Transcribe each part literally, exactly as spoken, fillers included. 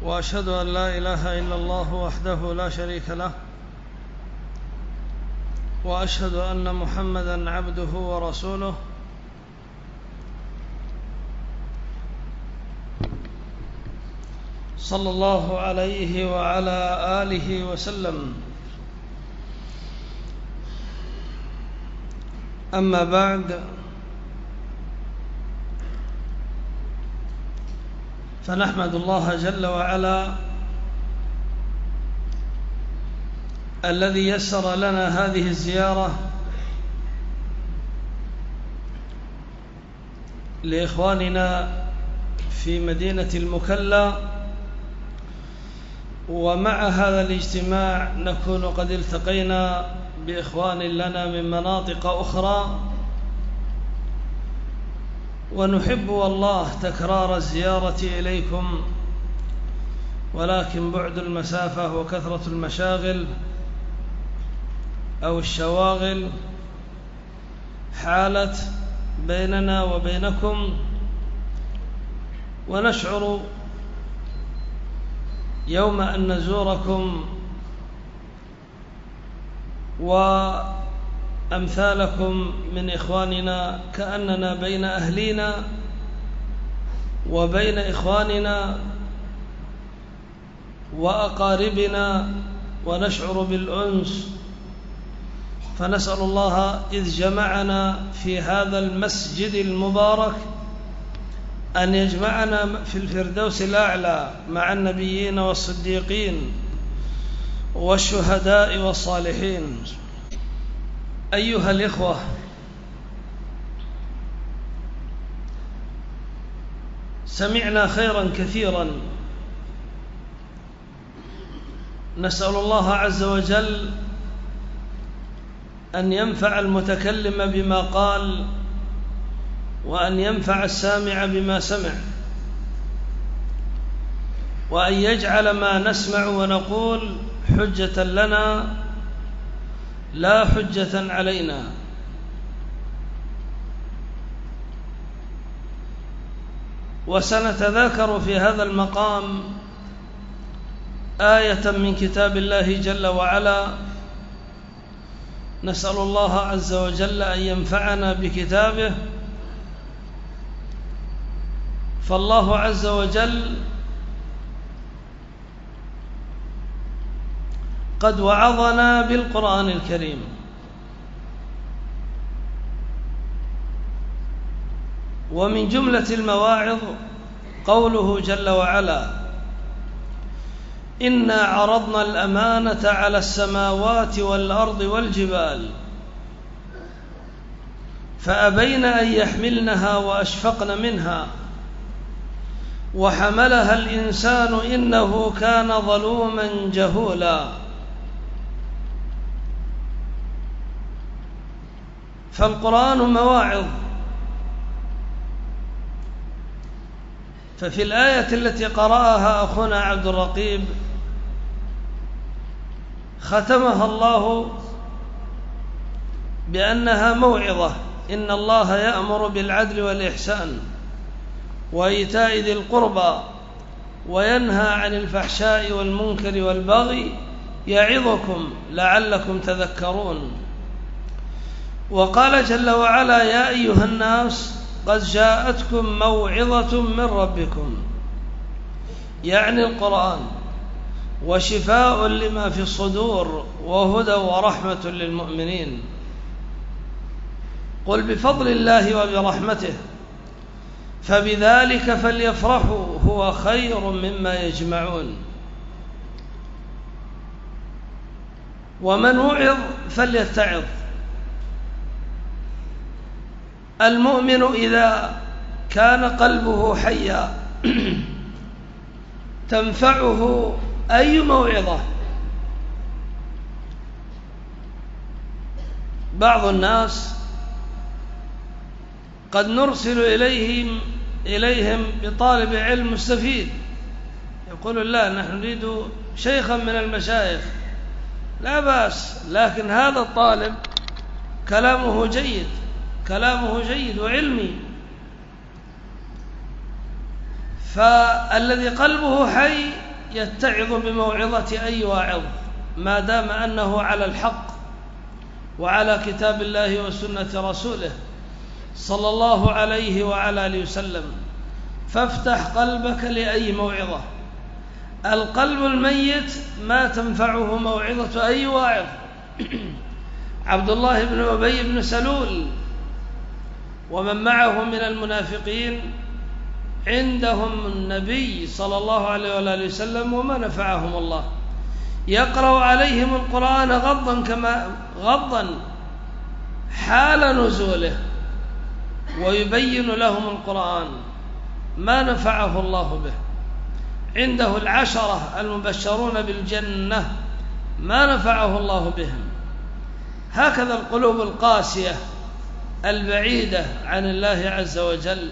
وأشهد أن لا إله إلا الله وحده لا شريك له، وأشهد أن محمدًا عبده ورسوله صلى الله عليه وعلى آله وسلم. أما بعد، فنحمد الله جل وعلا الذي يسر لنا هذه الزيارة لإخواننا في مدينة المكلا، ومع هذا الاجتماع نكون قد التقينا بإخوان لنا من مناطق أخرى، ونحب والله تكرار الزيارة إليكم، ولكن بعد المسافة وكثرة المشاغل أو الشواغل حالت بيننا وبينكم، ونشعر يوم أن نزوركم وأمثالكم من إخواننا كأننا بين أهلينا وبين إخواننا وأقاربنا، ونشعر بالأنس. فنسأل الله إذ جمعنا في هذا المسجد المبارك أن يجمعنا في الفردوس الأعلى مع النبيين والصديقين والشهداء والصالحين. أيها الإخوة، سمعنا خيرا كثيرا، نسأل الله عز وجل أن ينفع المتكلم بما قال، وأن ينفع السامع بما سمع، وأن يجعل ما نسمع ونقول حجة لنا لا حجة علينا. وسنتذاكر في هذا المقام آية من كتاب الله جل وعلا، نسأل الله عز وجل أن ينفعنا بكتابه. فالله عز وجل قد وعظنا بالقرآن الكريم، ومن جملة المواعظ قوله جل وعلا: إنا عرضنا الأمانة على السماوات والأرض والجبال فأبين أن يحملنها وأشفقن منها وحملها الإنسان إنه كان ظلوما جهولا. فالقرآن مواعظ. ففي الآية التي قرأها أخونا عبد الرقيب ختمها الله بأنها موعظة: إن الله يأمر بالعدل والإحسان وإيتاء ذي القربى وينهى عن الفحشاء والمنكر والبغي يعظكم لعلكم تذكرون. وقال جل وعلا: يا أيها الناس قد جاءتكم موعظة من ربكم، يعني القرآن، وشفاء لما في الصدور وهدى ورحمة للمؤمنين. قل بفضل الله وبرحمته فبذلك فليفرحوا هو خير مما يجمعون. ومن وعظ فليتعظ. المؤمن إذا كان قلبه حيا تنفعه أي موعظة. بعض الناس قد نرسل إليهم إليهم بطالب علم مستفيد، يقول: لا، نحن نريد شيخا من المشايخ. لا بأس، لكن هذا الطالب كلامه جيد، كلامه جيد وعلمي. فالذي قلبه حي يتعظ بموعظة أي واعظ ما دام أنه على الحق وعلى كتاب الله وسنة رسوله صلى الله عليه وعلى آله وسلم. فافتح قلبك لأي موعظة. القلب الميت ما تنفعه موعظة أي واعظ. عبد الله بن أبي بن سلول ومن معه من المنافقين عندهم النبي صلى الله عليه وآله وسلم وما نفعهم الله، يقرأ عليهم القرآن غضا كما غضا حال نزوله ويبين لهم القرآن، ما نفعه الله به. عنده العشرة المبشرون بالجنة ما نفعه الله بهم. هكذا القلوب القاسية البعيدة عن الله عز وجل.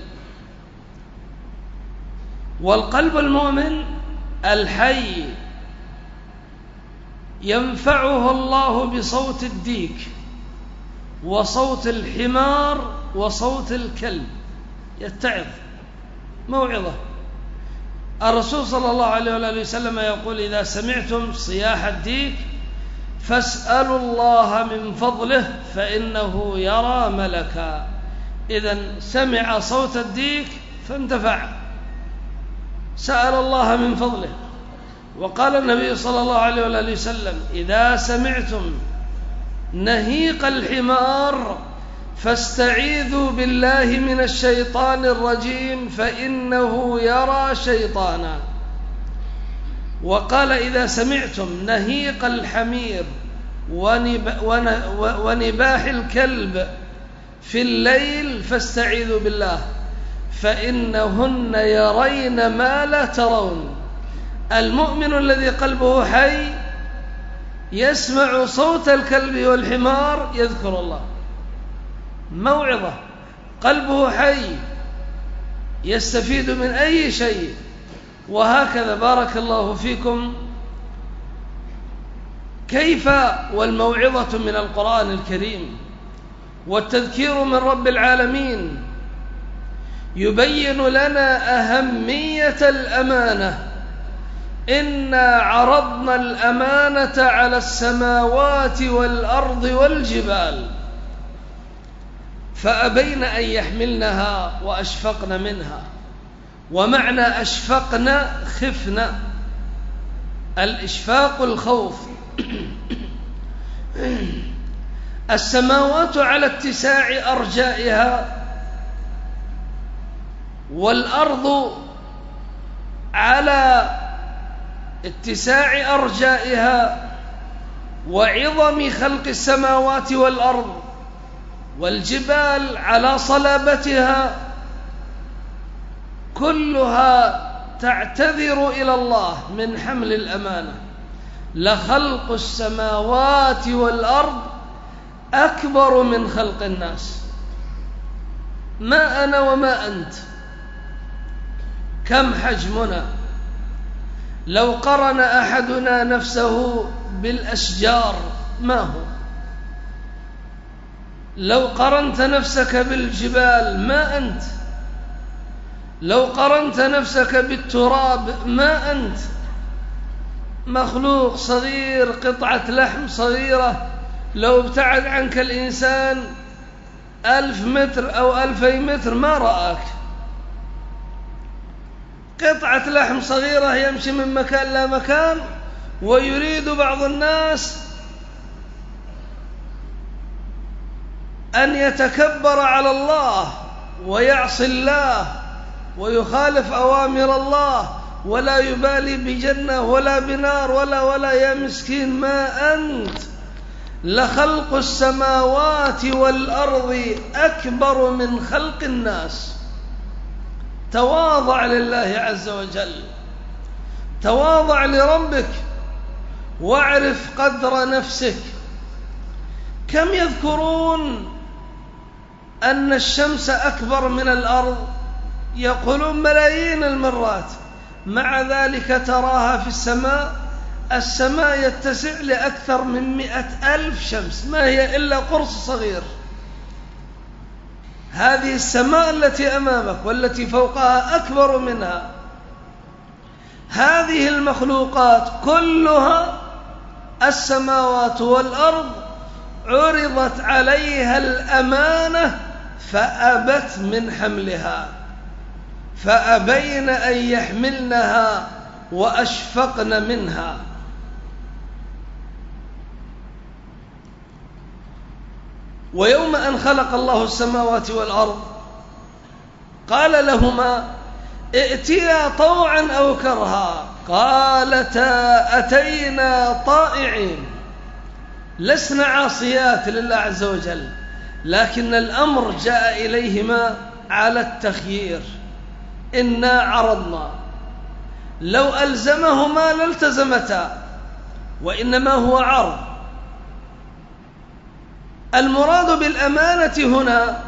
والقلب المؤمن الحي ينفعه الله بصوت الديك وصوت الحمار وصوت الكلب، يتعظ موعظة. الرسول صلى الله عليه وآله وسلم يقول: إذا سمعتم صياح الديك فاسألوا الله من فضله فإنه يرى ملكا. إذن سمع صوت الديك فانتفع، سأل الله من فضله. وقال النبي صلى الله عليه وآله وسلم: إذا سمعتم نهيق الحمار فاستعيذوا بالله من الشيطان الرجيم فإنه يرى شيطانا. وقال: إذا سمعتم نهيق الحمير ونباح الكلب في الليل فاستعيذوا بالله فإنهن يرين ما لا ترون. المؤمن الذي قلبه حي يسمع صوت الكلب والحمار يذكر الله، موعظة. قلبه حي يستفيد من أي شيء. وهكذا بارك الله فيكم كيف والموعظة من القرآن الكريم والتذكير من رب العالمين يبين لنا أهمية الأمانة. إنا عرضنا الأمانة على السماوات والأرض والجبال فأبين أن يحملنها وأشفقن منها. ومعنى أشفقن خفن، الإشفاق الخوف. السماوات على اتساع أرجائها والأرض على اتساع أرجائها وعظم خلق السماوات والأرض، والجبال على صلابتها، كلها تعتذر إلى الله من حمل الأمانة. لخلق السماوات والأرض أكبر من خلق الناس. ما أنا وما أنت، كم حجمنا؟ لو قرن أحدنا نفسه بالأشجار ما هو؟ لو قرنت نفسك بالجبال ما أنت؟ لو قرنت نفسك بالتراب ما أنت؟ مخلوق صغير، قطعة لحم صغيرة، لو ابتعد عنك الإنسان ألف متر أو ألفي متر ما رآك. قطعة لحم صغيرة يمشي من مكان لا مكان. ويريد بعض الناس أن يتكبر على الله ويعصي الله ويخالف أوامر الله ولا يبالي بجنة ولا بنار ولا ولا. يا مسكين ما أنت؟ لخلق السماوات والأرض أكبر من خلق الناس. تواضع لله عز وجل، تواضع لربك واعرف قدر نفسك. كم يذكرون أن الشمس أكبر من الأرض؟ يقولون ملايين المرات، مع ذلك تراها في السماء، السماء يتسع لأكثر من مئة ألف شمس، ما هي إلا قرص صغير. هذه السماء التي أمامك والتي فوقها أكبر منها. هذه المخلوقات كلها السماوات والأرض عرضت عليها الأمانة فأبت من حملها، فأبين أن يحملنها وأشفقن منها. ويوم أن خلق الله السماوات والأرض قال لهما ائتيا طوعا أو كرها قالتا أتينا طائعين. لسنا عاصيات لله عز وجل، لكن الأمر جاء إليهما على التخيير. إنا عرضنا، لو ألزمهما لالتزمتا، وإنما هو عرض. المراد بالأمانة هنا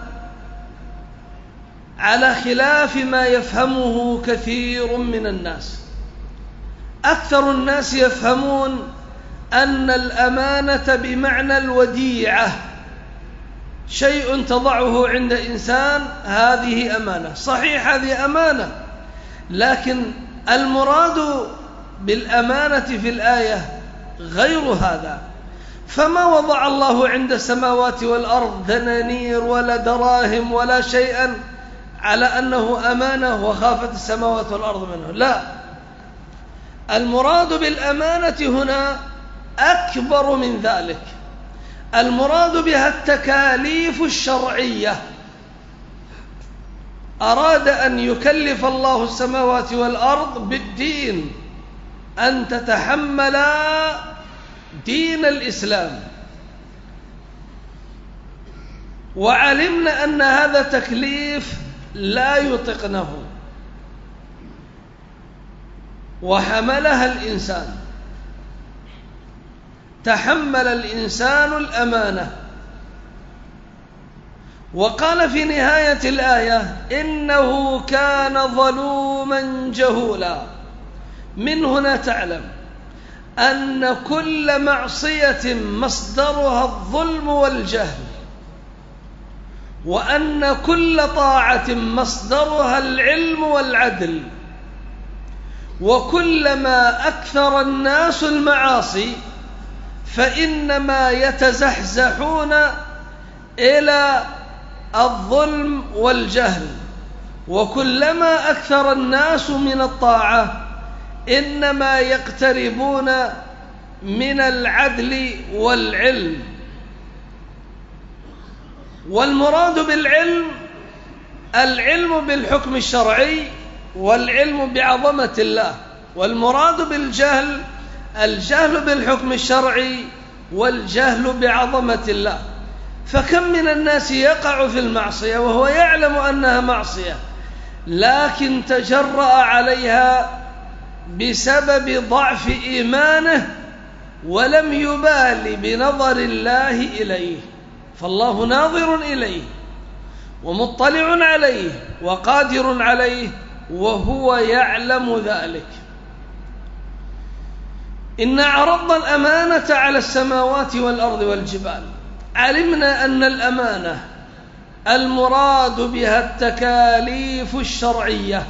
على خلاف ما يفهمه كثير من الناس. أكثر الناس يفهمون أن الأمانة بمعنى الوديعة، شيء تضعه عند إنسان هذه أمانة. صحيح هذه أمانة، لكن المراد بالأمانة في الآية غير هذا. فما وضع الله عند السماوات والأرض دنانير ولا دراهم ولا شيئا على أنه أمانة وخافت السماوات والأرض منه، لا. المراد بالأمانة هنا أكبر من ذلك. المراد بها التكاليف الشرعية. أراد أن يكلف الله السماوات والأرض بالدين، أن تتحملا دين الإسلام. وعلمنا أن هذا تكليف لا يطقنه، وحملها الإنسان. تحمل الإنسان الأمانة. وقال في نهاية الآية إنه كان ظلوما جهولا. من هنا تعلم أن كل معصية مصدرها الظلم والجهل، وأن كل طاعة مصدرها العلم والعدل. وكلما أكثر الناس المعاصي فإنما يتزحزحون إلى الظلم والجهل، وكلما أكثر الناس من الطاعة إنما يقتربون من العدل والعلم. والمراد بالعلم العلم بالحكم الشرعي والعلم بعظمة الله، والمراد بالجهل الجهل بالحكم الشرعي والجهل بعظمة الله. فكم من الناس يقع في المعصية وهو يعلم أنها معصية، لكن تجرأ عليها بسبب ضعف إيمانه ولم يبال بنظر الله إليه. فالله ناظر إليه ومطلع عليه وقادر عليه، وهو يعلم ذلك. إن عرضنا الأمانة على السماوات والأرض والجبال. علمنا أن الأمانة المراد بها التكاليف الشرعية.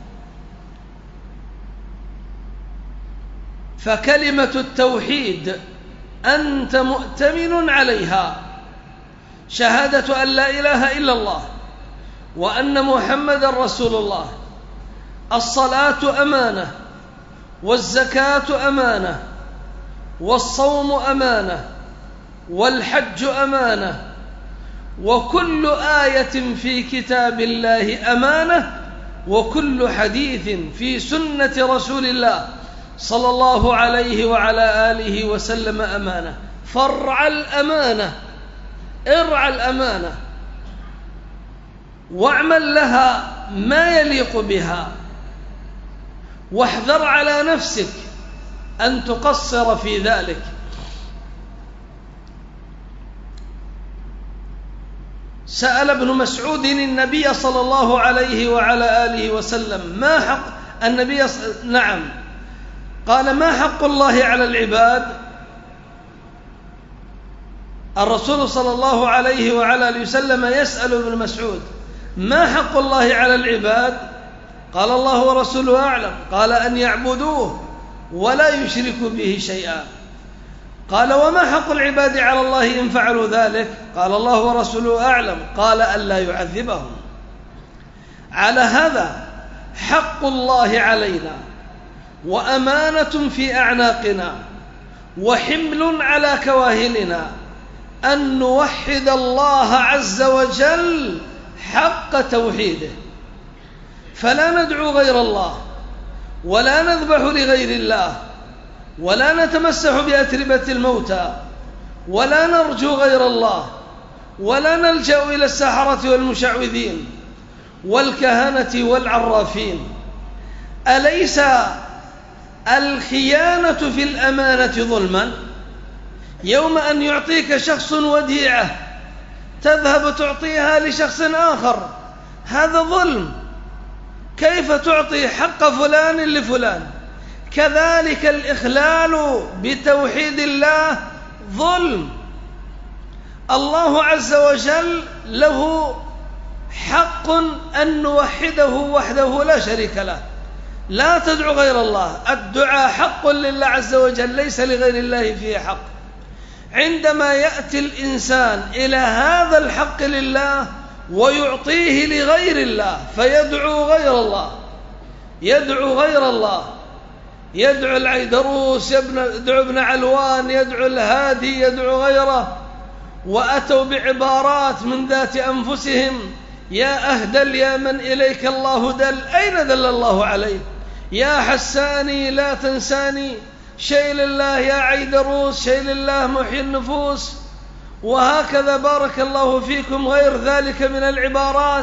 فكلمة التوحيد أنت مؤتمن عليها، شهادة أن لا إله إلا الله وأن محمد رسول الله. الصلاة أمانة، والزكاة أمانة، والصوم أمانة، والحج أمانة، وكل آية في كتاب الله أمانة، وكل حديث في سنة رسول الله صلى الله عليه وعلى آله وسلم أمانة. فارعى الأمانة، ارعى الأمانة واعمل لها ما يليق بها، واحذر على نفسك أن تقصر في ذلك. سأل ابن مسعود النبي صلى الله عليه وعلى آله وسلم ما حق النبي ص... نعم قال ما حق الله على العباد؟ الرسول صلى الله عليه وعلى آله وسلم يسأل ابن مسعود ما حق الله على العباد؟ قال الله ورسوله أعلم. قال أن يعبدوه ولا يشركوا به شيئا. قال وما حق العباد على الله إن فعلوا ذلك؟ قال الله ورسوله أعلم. قال ألا يعذبهم. على هذا حق الله علينا وأمانة في أعناقنا وحمل على كواهلنا أن نوحد الله عز وجل حق توحيده، فلا ندعو غير الله ولا نذبح لغير الله ولا نتمسح بأتربة الموتى ولا نرجو غير الله ولا نلجأ إلى السحرة والمشعوذين والكهنة والعرافين. أليس الخيانة في الأمانة ظلما؟ يوم أن يعطيك شخص وديعة تذهب تعطيها لشخص آخر، هذا ظلم. كيف تعطي حق فلان لفلان؟ كذلك الإخلال بتوحيد الله ظلم. الله عز وجل له حق أن نوحده وحده لا شريك له، لا تدعو غير الله. الدعاء حق لله عز وجل، ليس لغير الله فيه حق. عندما يأتي الإنسان إلى هذا الحق لله ويعطيه لغير الله فيدعو غير الله، يدعو غير الله، يدعو العيدروس، يدعو ابن علوان، يدعو الهادي، يدعو غيره، وأتوا بعبارات من ذات أنفسهم: يا أهدل يا من إليك الله دل، أين دل الله عليه؟ يا حساني لا تنساني، شيل الله يا عيدروس، شيل الله محيي النفوس. وهكذا بارك الله فيكم غير ذلك من العبارات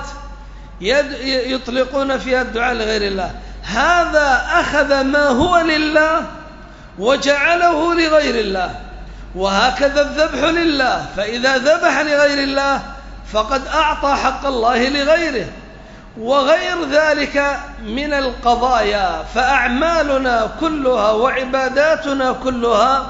يطلقون فيها الدعاء لغير الله. هذا أخذ ما هو لله وجعله لغير الله. وهكذا الذبح لله، فإذا ذبح لغير الله فقد أعطى حق الله لغيره. وغير ذلك من القضايا، فأعمالنا كلها وعباداتنا كلها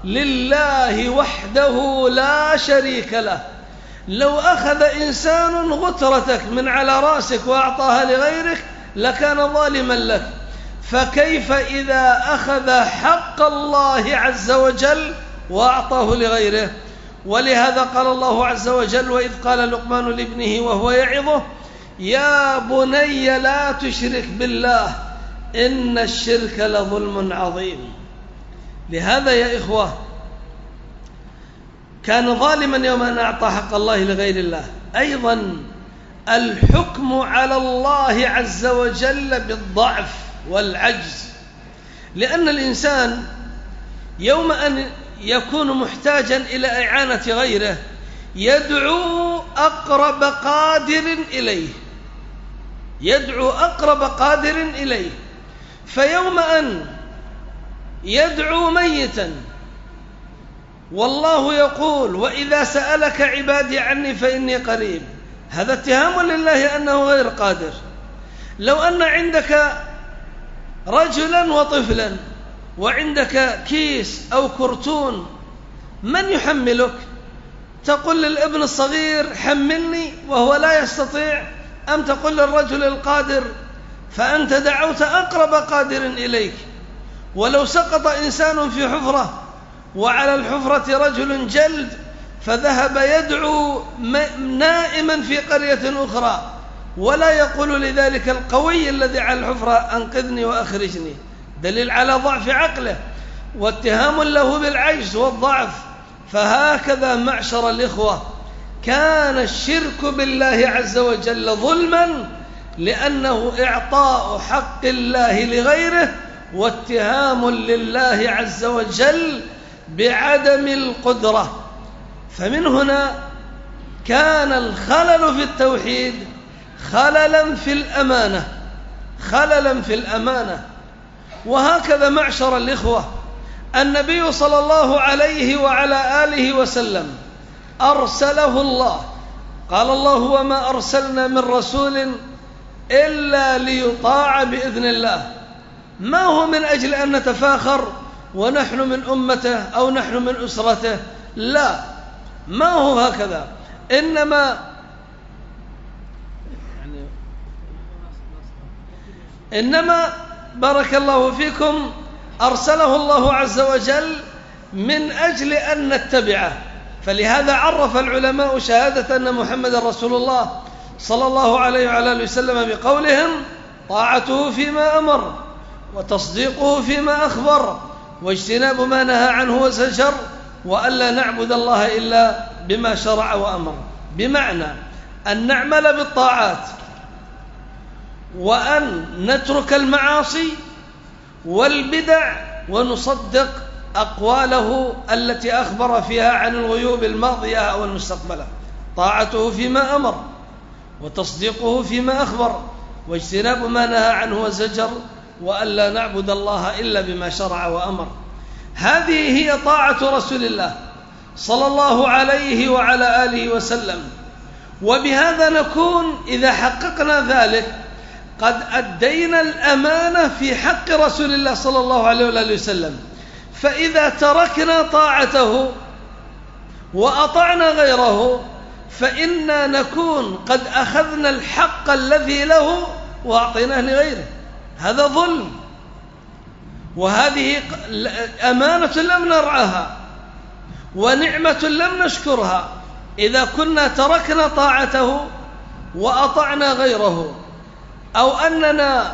لله وحده لا شريك له. لو أخذ إنسان غترتك من على رأسك وأعطاها لغيرك لكان ظالما لك، فكيف إذا أخذ حق الله عز وجل وأعطاه لغيره؟ ولهذا قال الله عز وجل: وإذ قال لقمان لابنه وهو يعظه يا بني لا تشرك بالله إن الشرك لظلم عظيم. لهذا يا إخوة كان ظالما يوم أن أعطى حق الله لغير الله. أيضا الحكم على الله عز وجل بالضعف والعجز، لأن الإنسان يوم أن يكون محتاجا إلى إعانة غيره يدعو أقرب قادر إليه، يدعو أقرب قادر إليه. فيوم أن يدعو ميتا والله يقول: وإذا سألك عبادي عني فإني قريب، هذا اتهام لله أنه غير قادر. لو أن عندك رجلا وطفلا وعندك كيس أو كرتون، من يحملك؟ تقول للابن الصغير حملني وهو لا يستطيع، أم تقول للرجل القادر؟ فأنت دعوت أقرب قادر إليك. ولو سقط إنسان في حفرة وعلى الحفرة رجل جلد فذهب يدعو نائما في قرية أخرى ولا يقول لذلك القوي الذي على الحفرة أنقذني وأخرجني، دليل على ضعف عقله واتهام له بالعجز والضعف. فهكذا معشر الإخوة كان الشرك بالله عز وجل ظلما، لأنه إعطاء حق الله لغيره واتهام لله عز وجل بعدم القدرة. فمن هنا كان الخلل في التوحيد خللا في الأمانة، خللا في الأمانة. وهكذا معشر الإخوة النبي صلى الله عليه وعلى آله وسلم أرسله الله، قال الله: وما أرسلنا من رسول إلا ليطاع بإذن الله. ما هو من أجل أن نتفاخر ونحن من أمته أو نحن من أسرته، لا، ما هو هكذا. إنما إنما بارك الله فيكم أرسله الله عز وجل من أجل أن نتبعه، فلهذا عرف العلماء شهادة أن محمد رسول الله صلى الله عليه وعلى آله وسلم بقولهم: طاعته فيما أمر، وتصديقه فيما أخبر، واجتناب ما نهى عنه وزجر، وألا نعبد الله إلا بما شرع وأمر. بمعنى أن نعمل بالطاعات، وأن نترك المعاصي والبدع، ونصدق أقواله التي أخبر فيها عن الغيوب الماضية أو المستقبلة. طاعته فيما أمر، وتصديقه فيما أخبر، واجتناب ما نهى عنه وزجر، وألا نعبد الله إلا بما شرع وأمر. هذه هي طاعة رسول الله صلى الله عليه وعلى آله وسلم. وبهذا نكون إذا حققنا ذلك قد أدينا الأمانة في حق رسول الله صلى الله عليه وآله وسلم. فإذا تركنا طاعته وأطعنا غيره فإنا نكون قد أخذنا الحق الذي له وأعطيناه لغيره. هذا ظلم، وهذه أمانة لم نرعاها، ونعمة لم نشكرها إذا كنا تركنا طاعته وأطعنا غيره، أو أننا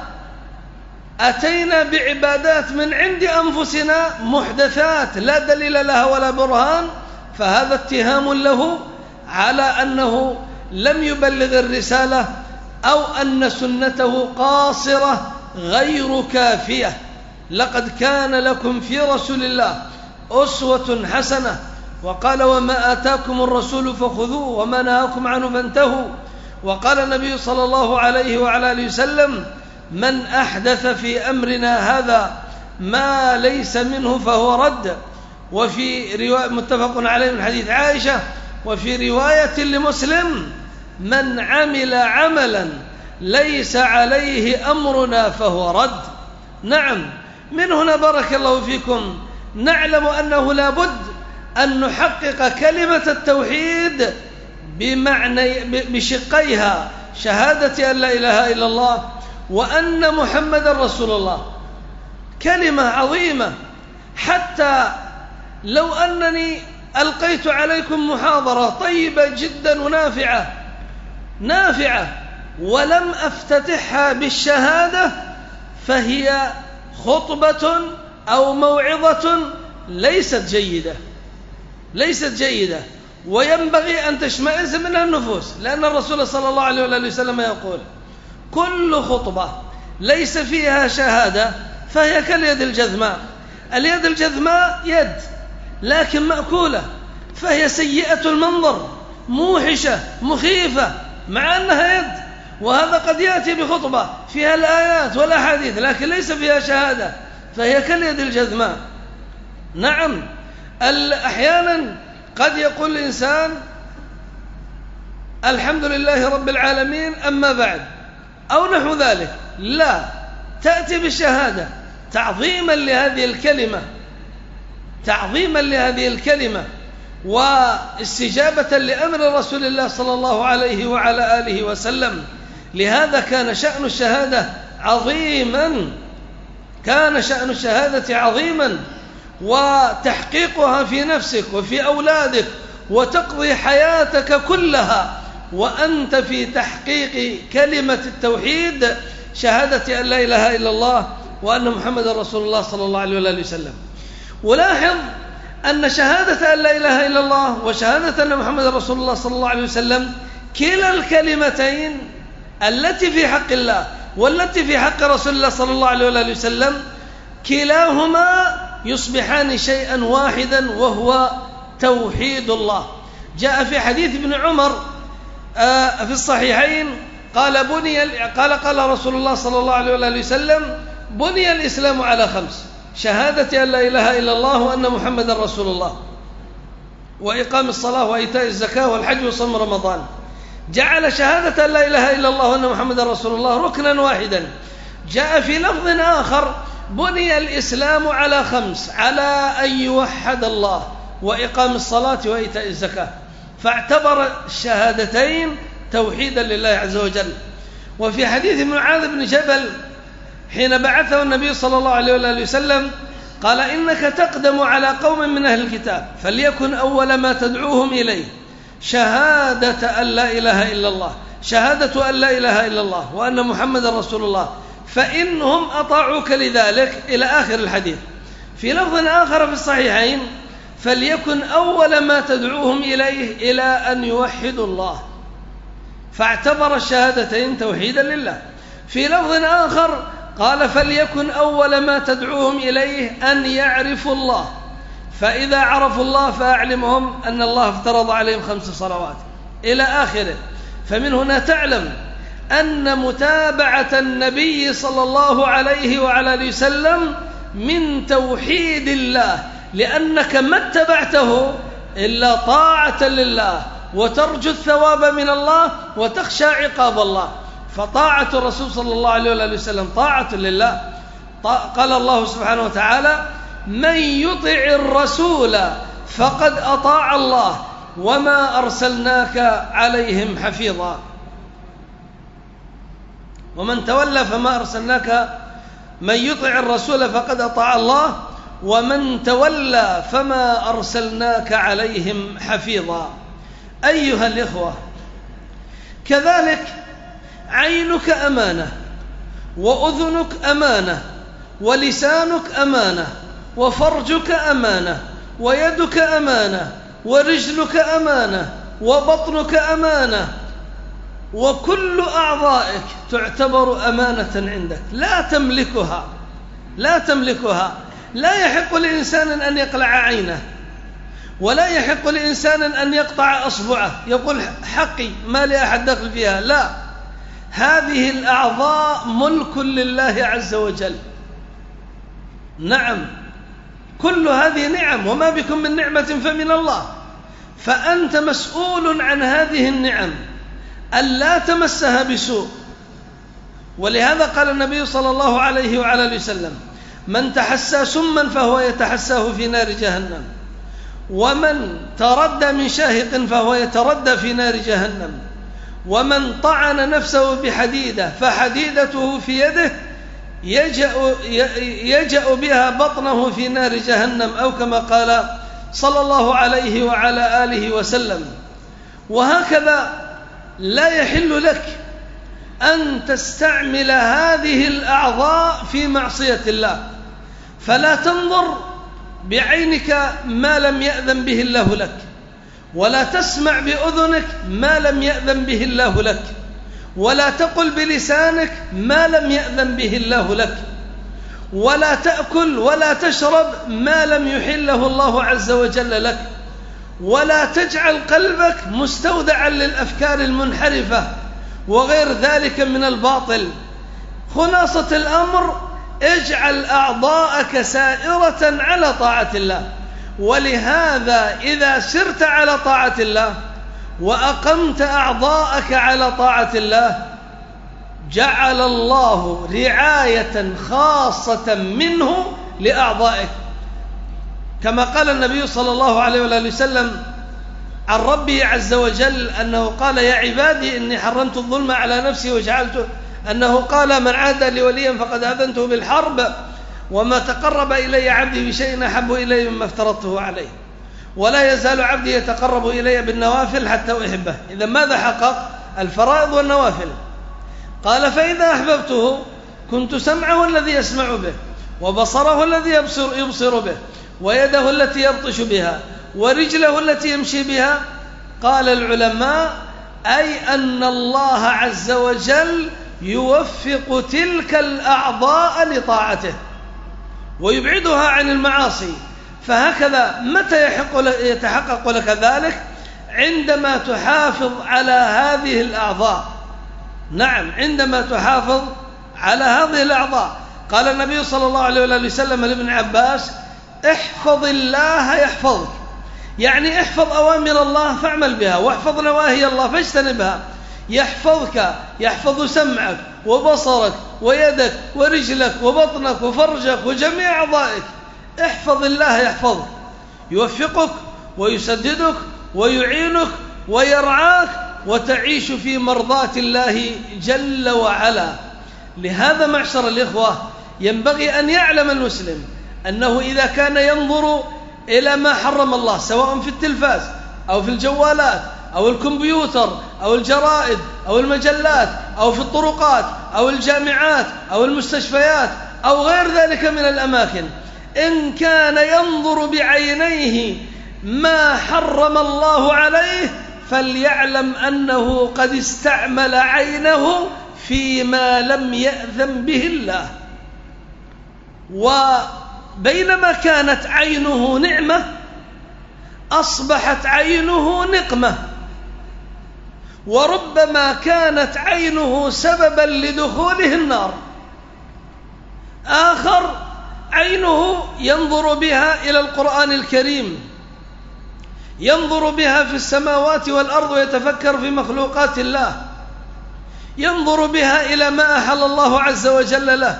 أتينا بعبادات من عند أنفسنا محدثات لا دليل لها ولا برهان، فهذا اتهام له على أنه لم يبلغ الرسالة، أو أن سنته قاصرة غير كافية. لقد كان لكم في رسول الله أسوة حسنة، وقال: وما آتاكم الرسول فخذوه وما نهاكم عنه فانتهوا. وقال النبي صلى الله عليه وعلى آله وسلم: من أحدث في أمرنا هذا ما ليس منه فهو رد. وفي رواية متفق عليه من حديث عائشة، وفي رواية لمسلم: من عمل عملا ليس عليه أمرنا فهو رد. نعم، من هنا بارك الله فيكم نعلم أنه لا بد أن نحقق كلمة التوحيد بمعنى بشقيها، شهادة أن لا إله إلا الله وأن محمد رسول الله. كلمة عظيمة، حتى لو أنني ألقيت عليكم محاضرة طيبة جدا ونافعة نافعة ولم أفتتحها بالشهادة فهي خطبة أو موعظة ليست جيدة ليست جيدة وينبغي أن تشمئز منها النفوس، لأن الرسول صلى الله عليه وسلم يقول: كل خطبة ليس فيها شهادة فهي كاليد الجذماء. اليد الجذماء يد لكن مأكولة، فهي سيئة المنظر، موحشة، مخيفة، مع أنها يد. وهذا قد يأتي بخطبة فيها الآيات والأحاديث لكن ليس فيها شهادة، فهي كاليد الجذماء. نعم، أحيانا قد يقول الإنسان: الحمد لله رب العالمين أما بعد، أو نحو ذلك. لا، تأتي بالشهادة تعظيما لهذه الكلمة تعظيما لهذه الكلمة واستجابة لأمر رسول الله صلى الله عليه وعلى آله وسلم. لهذا كان شأن الشهادة عظيما كان شأن الشهادة عظيما وتحقيقها في نفسك وفي أولادك، وتقضي حياتك كلها وأنت في تحقيق كلمة التوحيد، شهادة أن لا إله إلا الله وأن محمد رسول الله صلى الله عليه وآله وسلم. ولاحظ أن شهادة أن لا إله إلا الله وشهادة أن محمد رسول الله صلى الله عليه وسلم كلا الكلمتين التي في حق الله والتي في حق رسول الله صلى الله عليه وآله وسلم كلاهما يصبحان شيئا واحدا، وهو توحيد الله. جاء في حديث ابن عمر في الصحيحين قال بني قال قال رسول الله صلى الله عليه وآله وسلم: بني الإسلام على خمس: شهادة أن لا إله إلا الله وأن محمد رسول الله، وإقام الصلاة وإيتاء الزكاة والحج وصوم رمضان. جعل شهادة أن لا إله إلا الله وأن محمد رسول الله ركنا واحدا. جاء في لفظ آخر: بني الإسلام على خمس: على أن يوحد الله وإقام الصلاة وإيتاء الزكاة. فاعتبر الشهادتين توحيدا لله عز وجل. وفي حديث معاذ بن جبل حين بعثه النبي صلى الله عليه وآله وسلم قال إنك تقدم على قوم من أهل الكتاب فليكن أول ما تدعوهم إليه شهادة أن لا إله إلا الله شهادة أن لا إله إلا الله وأن محمد رسول الله فإنهم أطاعوك لذلك إلى آخر الحديث. في لفظ آخر في الصحيحين فليكن أول ما تدعوهم إليه إلى أن يوحدوا الله، فاعتبر الشهادتين توحيدا لله. في لفظ آخر قال فليكن أول ما تدعوهم إليه أن يعرفوا الله، فإذا عرفوا الله فأعلمهم أن الله افترض عليهم خمس صلوات إلى آخره. فمن هنا تعلم أن متابعة النبي صلى الله عليه وعلى آله وسلم من توحيد الله، لأنك ما اتبعته إلا طاعة لله وترجو الثواب من الله وتخشى عقاب الله. فطاعة الرسول صلى الله عليه وآله وسلم طاعة لله. قال الله سبحانه وتعالى من يطع الرسول فقد أطاع الله وما أرسلناك عليهم حفيظا ومن تولى فما أرسلناك. من يطع الرسول فقد أطاع الله ومن تولى فما أرسلناك عليهم حفيظا. أيها الإخوة، كذلك عينك أمانة وأذنك أمانة ولسانك أمانة وفرجك أمانة ويدك أمانة ورجلك أمانة وبطنك أمانة، وكل أعضائك تعتبر أمانة عندك لا تملكها لا تملكها. لا يحق لإنسان أن يقلع عينه ولا يحق لإنسان أن يقطع أصبعه يقول حقي ما لي أحد دخل فيها. لا، هذه الأعضاء ملك لله عز وجل. نعم، كل هذه نعم، وما بكم من نعمة فمن الله، فأنت مسؤول عن هذه النعم ألا تمسها بسوء. ولهذا قال النبي صلى الله عليه وعلى آله وسلم من تحسى سما فهو يتحساه في نار جهنم، ومن تردى من شاهق فهو يتردى في نار جهنم، ومن طعن نفسه بحديدة فحديدته في يده يجأ, يجأ بها بطنه في نار جهنم، أو كما قال صلى الله عليه وعلى آله وسلم. وهكذا لا يحل لك أن تستعمل هذه الأعضاء في معصية الله، فلا تنظر بعينك ما لم يأذن به الله لك، ولا تسمع بأذنك ما لم يأذن به الله لك، ولا تقل بلسانك ما لم يأذن به الله لك، ولا تأكل ولا تشرب ما لم يحله الله عز وجل لك، ولا تجعل قلبك مستودعا للأفكار المنحرفة وغير ذلك من الباطل. خلاصة الأمر اجعل أعضاءك سائرة على طاعة الله. ولهذا إذا سرت على طاعة الله وأقمت أعضاءك على طاعة الله جعل الله رعاية خاصة منه لأعضائك، كما قال النبي صلى الله عليه وآله وسلم عن ربه عز وجل أنه قال يا عبادي إني حرمت الظلم على نفسي وجعلته، أنه قال من عاد لي وليا فقد آذنته بالحرب، وما تقرب إلي عبدي بشيء أحب إلي مما افترضته عليه، ولا يزال عبدي يتقرب إلي بالنوافل حتى أحبه. إذا ماذا حقق؟ الفرائض والنوافل. قال فإذا أحببته كنت سمعه الذي يسمع به، وبصره الذي يبصر, يبصر به، ويده التي يبطش بها، ورجله التي يمشي بها. قال العلماء أي أن الله عز وجل يوفق تلك الأعضاء لطاعته ويبعدها عن المعاصي. فهكذا متى يتحقق لك ذلك؟ عندما تحافظ على هذه الأعضاء. نعم، عندما تحافظ على هذه الأعضاء. قال النبي صلى الله عليه وسلم لابن عباس احفظ الله يحفظك، يعني احفظ أوامر الله فاعمل بها، واحفظ نواهي الله فاجتنبها. يحفظك، يحفظ سمعك وبصرك ويدك ورجلك وبطنك وفرجك وجميع أعضائك. احفظ الله يحفظك، يوفقك ويسددك ويعينك ويرعاك وتعيش في مرضاة الله جل وعلا. لهذا معشر الإخوة ينبغي أن يعلم المسلم أنه إذا كان ينظر إلى ما حرم الله سواء في التلفاز أو في الجوالات أو الكمبيوتر أو الجرائد أو المجلات أو في الطرقات أو الجامعات أو المستشفيات أو غير ذلك من الأماكن، إن كان ينظر بعينيه ما حرم الله عليه فليعلم أنه قد استعمل عينه فيما لم يأذن به الله. وبينما كانت عينه نعمة أصبحت عينه نقمة، وربما كانت عينه سببا لدخوله النار. آخر عينه ينظر بها إلى القرآن الكريم، ينظر بها في السماوات والأرض ويتفكر في مخلوقات الله، ينظر بها إلى ما أحل الله عز وجل له،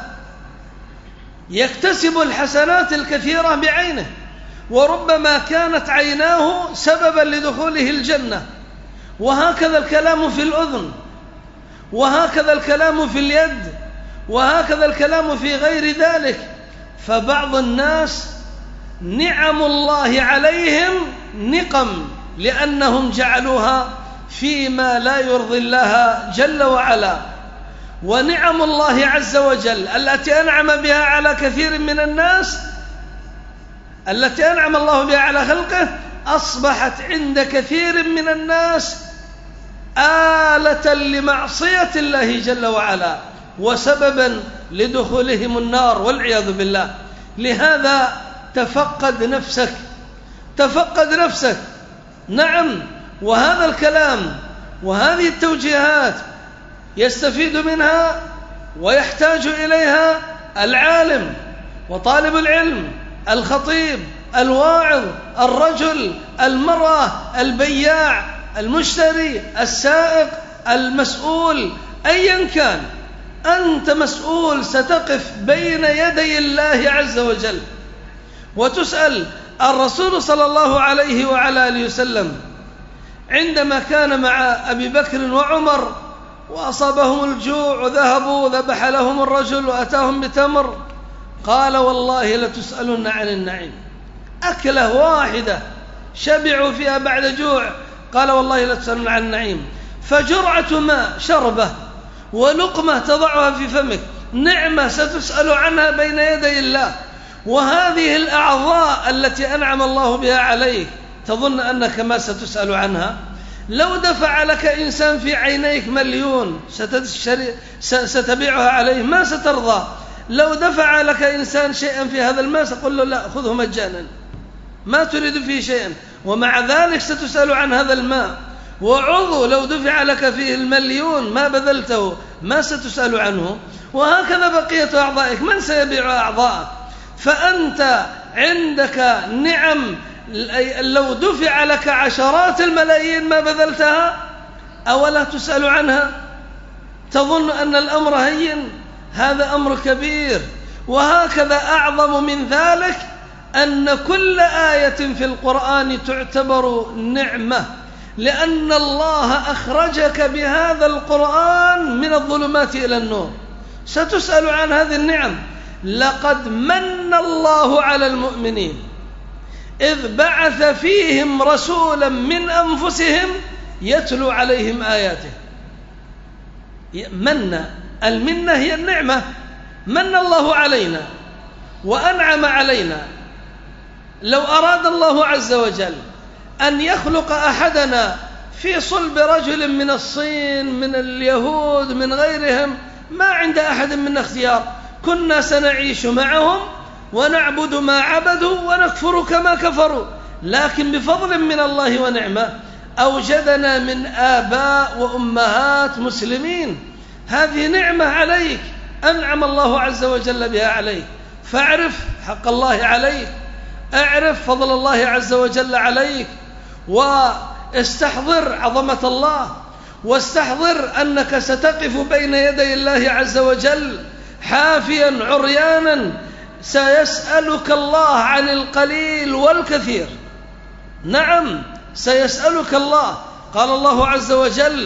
يكتسب الحسنات الكثيرة بعينه، وربما كانت عيناه سببا لدخوله الجنة. وهكذا الكلام في الأذن، وهكذا الكلام في اليد، وهكذا الكلام في غير ذلك. فبعض الناس نعم الله عليهم نقم لأنهم جعلوها فيما لا يرضي الله جل وعلا. ونعم الله عز وجل التي أنعم بها على كثير من الناس، التي أنعم الله بها على خلقه، أصبحت عند كثير من الناس آلة لمعصية الله جل وعلا وسببا لدخولهم النار والعياذ بالله. لهذا تفقد نفسك، تفقد نفسك. نعم، وهذا الكلام وهذه التوجيهات يستفيد منها ويحتاج إليها العالم وطالب العلم، الخطيب، الواعظ، الرجل، المرأة، البياع، المشتري، السائق، المسؤول، أيا كان. أنت مسؤول، ستقف بين يدي الله عز وجل وتسأل. الرسول صلى الله عليه وعلى آله وسلم عندما كان مع أبي بكر وعمر وأصابهم الجوع وذهبوا ذبح لهم الرجل وأتاهم بتمر، قال والله لتسألن عن النعيم. أكلة واحدة شبعوا فيها بعد جوع، قال والله لتسألن عن النعيم. فجرعة ماء شربة ولقمة تضعها في فمك نعمة ستسأل عنها بين يدي الله. وهذه الأعضاء التي أنعم الله بها عليك تظن أنك ما ستسأل عنها؟ لو دفع لك إنسان في عينيك مليون ستبيعها عليه ما سترضى. لو دفع لك إنسان شيئا في هذا الماء تقول له لا خذه مجانا، ما تريد فيه شيئا، ومع ذلك ستسأل عن هذا الماء. وعضو لو دفع لك فيه المليون ما بذلته ما ستسأل عنه. وهكذا بقية أعضائك، من سيبيع أعضائك؟ فأنت عندك نعم لو دفع لك عشرات الملايين ما بذلتها، أولا تسأل عنها؟ تظن أن الأمر هين؟ هذا أمر كبير. وهكذا أعظم من ذلك أن كل آية في القرآن تعتبر نعمة، لأن الله أخرجك بهذا القرآن من الظلمات إلى النور. ستسأل عن هذه النعم. لقد من الله على المؤمنين إذ بعث فيهم رسولا من أنفسهم يتلو عليهم آياته. من المنة هي النعمة. من الله علينا وأنعم علينا. لو أراد الله عز وجل أن يخلق أحدنا في صلب رجل من الصين، من اليهود، من غيرهم، ما عند أحد منا اختيار، كنا سنعيش معهم ونعبد ما عبدوا ونكفر كما كفروا. لكن بفضل من الله ونعمة أوجدنا من آباء وأمهات مسلمين. هذه نعمة عليك أنعم الله عز وجل بها عليك. فاعرف حق الله عليك، اعرف فضل الله عز وجل عليك، واستحضر عظمة الله، واستحضر أنك ستقف بين يدي الله عز وجل حافيا عريانا. سيسألك الله عن القليل والكثير. نعم سيسألك الله. قال الله عز وجل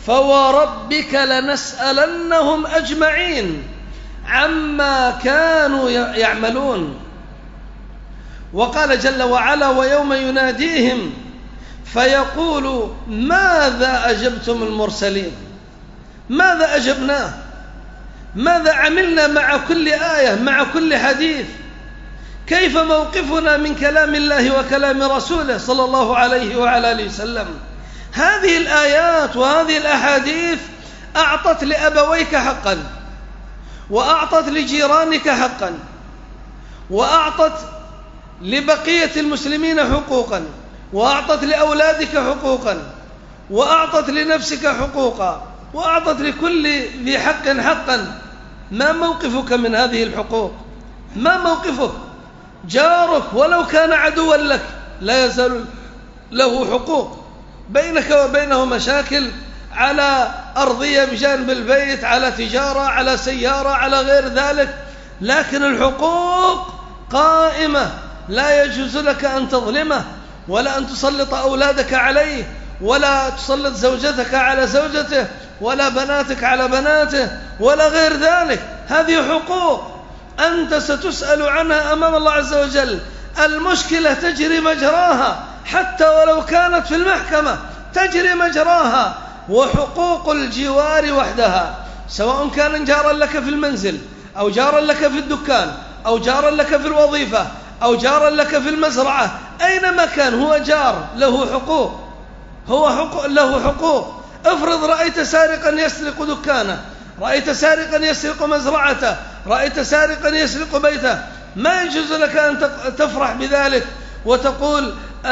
فوربك لنسألنهم أجمعين عما كانوا يعملون. وقال جل وعلا: ويوم يناديهم فيقول ماذا أجبتم المرسلين؟ ماذا أجبناه؟ ماذا عملنا مع كل آية، مع كل حديث؟ كيف موقفنا من كلام الله وكلام رسوله صلى الله عليه وعلى آله وسلم؟ هذه الآيات وهذه الأحاديث أعطت لأبويك حقا، وأعطت لجيرانك حقا، وأعطت لبقية المسلمين حقوقا، وأعطت لأولادك حقوقا، وأعطت لنفسك حقوقا، وأعطت لكل ذي حق حقا. ما موقفك من هذه الحقوق؟ ما موقفك؟ جارك ولو كان عدوا لك لا يزال له حقوق، بينك وبينه مشاكل على أرضية بجانب البيت، على تجارة، على سيارة، على غير ذلك، لكن الحقوق قائمة، لا يجوز لك أن تظلمه، ولا أن تسلط أولادك عليه، ولا تسلط زوجتك على زوجته، ولا بناتك على بناته، ولا غير ذلك. هذه حقوق أنت ستسأل عنها أمام الله عز وجل. المشكلة تجري مجراها، حتى ولو كانت في المحكمة تجري مجراها. وحقوق الجوار وحدها، سواء كان جارا لك في المنزل، أو جارا لك في الدكان، أو جارا لك في الوظيفة، أو جارا لك في المزرعة، أينما كان هو جار له حقوق، هو حقوق له حقوق. افرض رأيت سارقا يسرق دكانه، رأيت سارقا يسرق مزرعته، رأيت سارقا يسرق بيته، ما يجوز لك أن تفرح بذلك وتقول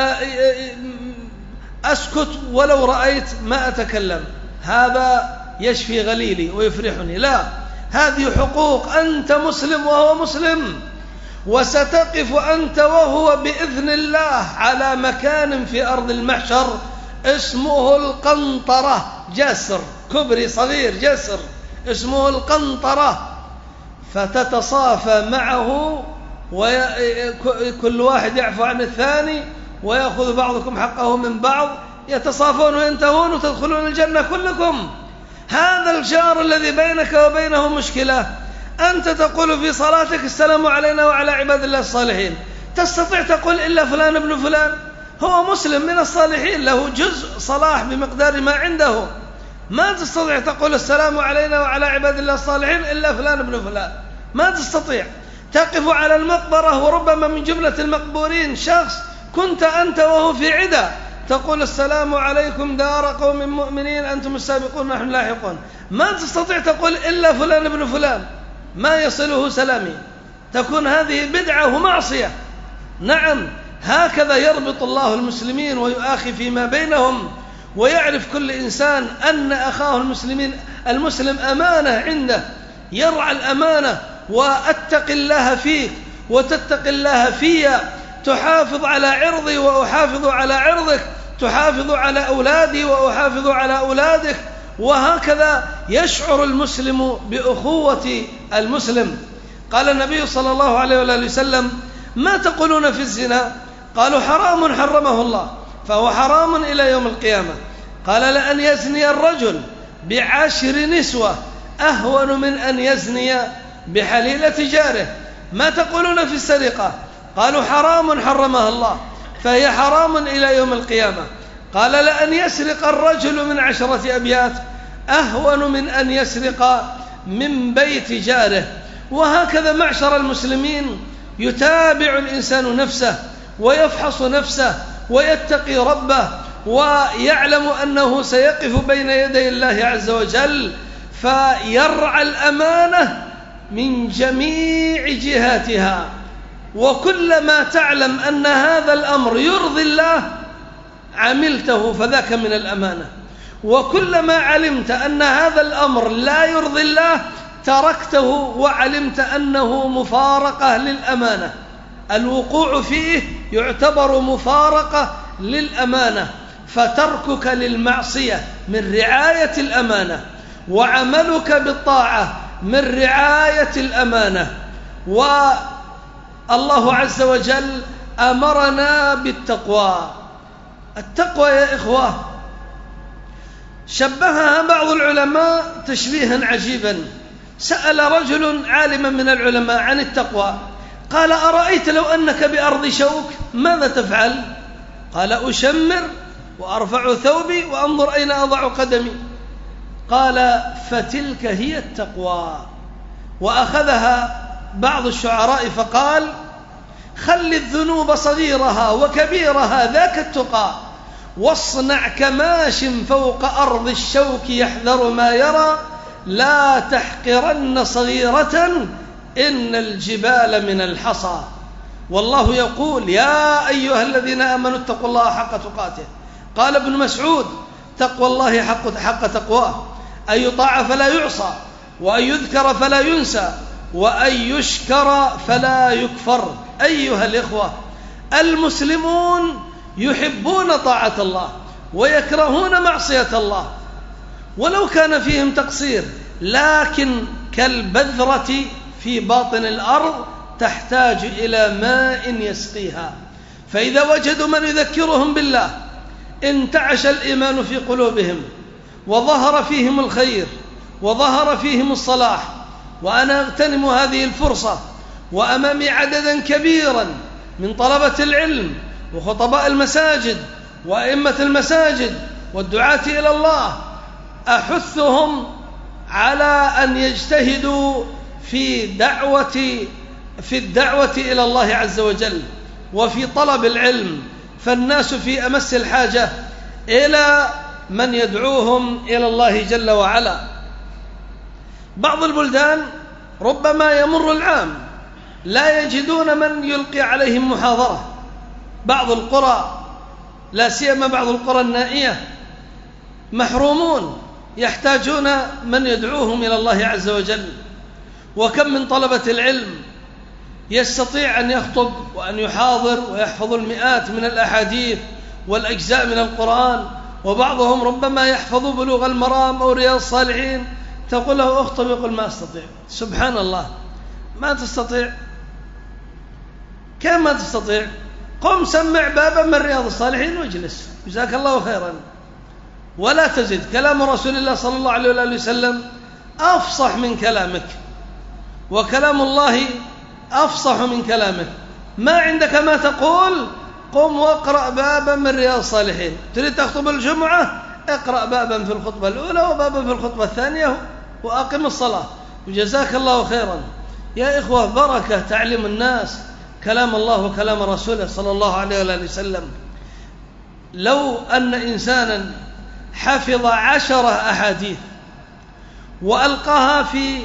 أسكت ولو رأيت ما أتكلم، هذا يشفي غليلي ويفرحني. لا، هذه حقوق. أنت مسلم وهو مسلم، وستقف أنت وهو بإذن الله على مكان في أرض المحشر اسمه القنطرة، جسر كبري صغير، جسر اسمه القنطرة، فتتصافى معه، وكل واحد يعفو عن الثاني، ويأخذ بعضكم حقه من بعض، يتصافون وينتهون وتدخلون الجنة كلكم. هذا الجار الذي بينك وبينه مشكلة، أنت تقول في صلاتك السلام علينا وعلى عباد الله الصالحين، تستطيع تقول إلا فلان ابن فلان؟ هو مسلم من الصالحين، له جزء صلاح بمقدار ما عنده. ما تستطيع تقول السلام علينا وعلى عباد الله الصالحين إلا فلان ابن فلان، ما تستطيع. تقف على المقبرة وربما من جملة المقبورين شخص كنت أنت وهو في عدة، تقول السلام عليكم دار قوم مؤمنين أنتم السابقون نحن لاحقون، ما تستطيع تقول إلا فلان ابن فلان، ما يصله سلامي. تكون هذه بدعة ومعصية. نعم، هكذا يربط الله المسلمين ويؤاخي فيما بينهم، ويعرف كل إنسان أن أخاه المسلمين المسلم أمانة عنده، يرعى الأمانة. وأتق الله فيك وتتق الله فيا، تحافظ على عرضي وأحافظ على عرضك، تحافظ على أولادي وأحافظ على أولادك. وهكذا يشعر المسلم بأخوة المسلم. قال النبي صلى الله عليه وآله وسلم: ما تقولون في الزنا؟ قالوا: حرام حرمه الله، فهو حرام إلى يوم القيامة. قال: لأن يزني الرجل بعشر نسوة أهون من أن يزني بحليلة جاره. ما تقولون في السرقة؟ قالوا: حرام حرمها الله، فهي حرام إلى يوم القيامة. قال: لأن يسرق الرجل من عشرة أبيات أهون من أن يسرق من بيت جاره. وهكذا معشر المسلمين يتابع الإنسان نفسه ويفحص نفسه ويتقي ربه، ويعلم أنه سيقف بين يدي الله عز وجل، فيرعى الأمانة من جميع جهاتها. وكلما تعلم أن هذا الأمر يرضي الله عملته، فذاك من الأمانة. وكلما علمت أن هذا الأمر لا يرضي الله تركته، وعلمت أنه مفارقة للأمانة. الوقوع فيه يعتبر مفارقة للأمانة، فتركك للمعصية من رعاية الأمانة، وعملك بالطاعة من رعاية الأمانة. والله عز وجل أمرنا بالتقوى. التقوى يا إخوة شبهها بعض العلماء تشبيها عجيبا. سأل رجل عالما من العلماء عن التقوى، قال: أرأيت لو أنك بأرض شوك ماذا تفعل؟ قال: أشمر وأرفع ثوبي وأنظر أين أضع قدمي. قال: فتلك هي التقوى. وأخذها بعض الشعراء فقال: خل الذنوب صغيرها وكبيرها ذاك التقى، واصنع كماش فوق أرض الشوك يحذر ما يرى، لا تحقرن صغيرة إن الجبال من الحصى. والله يقول: يا أيها الذين آمنوا اتقوا الله حق تقاته. قال ابن مسعود: تقوى الله حق, حق تقواه، أن يطاع فلا يعصى، وأن يذكر فلا ينسى، وأن يشكر فلا يكفر. أيها الإخوة، المسلمون يحبون طاعة الله ويكرهون معصية الله ولو كان فيهم تقصير، لكن كالبذرة في باطن الأرض تحتاج إلى ماء يسقيها، فإذا وجدوا من يذكرهم بالله انتعش الإيمان في قلوبهم وظهر فيهم الخير وظهر فيهم الصلاح. وأنا أغتنم هذه الفرصة وأمامي عددا كبيرا من طلبة العلم وخطباء المساجد وأئمة المساجد والدعاة إلى الله، أحثهم على أن يجتهدوا في دعوة في الدعوة إلى الله عز وجل وفي طلب العلم، فالناس في أمس الحاجة إلى من يدعوهم إلى الله جل وعلا. بعض البلدان ربما يمر العام لا يجدون من يلقي عليهم محاضرة، بعض القرى لا سيما بعض القرى النائية محرومون يحتاجون من يدعوهم إلى الله عز وجل. وكم من طلبة العلم يستطيع أن يخطب وأن يحاضر ويحفظ المئات من الأحاديث والأجزاء من القرآن، وبعضهم ربما يحفظ بلوغ المرام أو رياض الصالحين، تقول له اخطب يقول ما أستطيع. سبحان الله، ما تستطيع؟ كيف ما تستطيع؟ قم سمع بابا من رياض الصالحين واجلس، جزاك الله خيرا. ولا تزد، كلام رسول الله صلى الله عليه وآله وسلم أفصح من كلامك، وكلام الله أفصح من كلامك. ما عندك ما تقول؟ قم واقرأ بابا من رياض الصالحين. تريد تخطب الجمعة؟ اقرأ بابا في الخطبة الأولى وبابا في الخطبة الثانية وأقم الصلاة، وجزاك الله خيرا. يا إخوة، بركة تعليم الناس كلام الله وكلام رسوله صلى الله عليه وآله وسلم. لو أن إنسانا حفظ عشرة أحاديث وألقاها في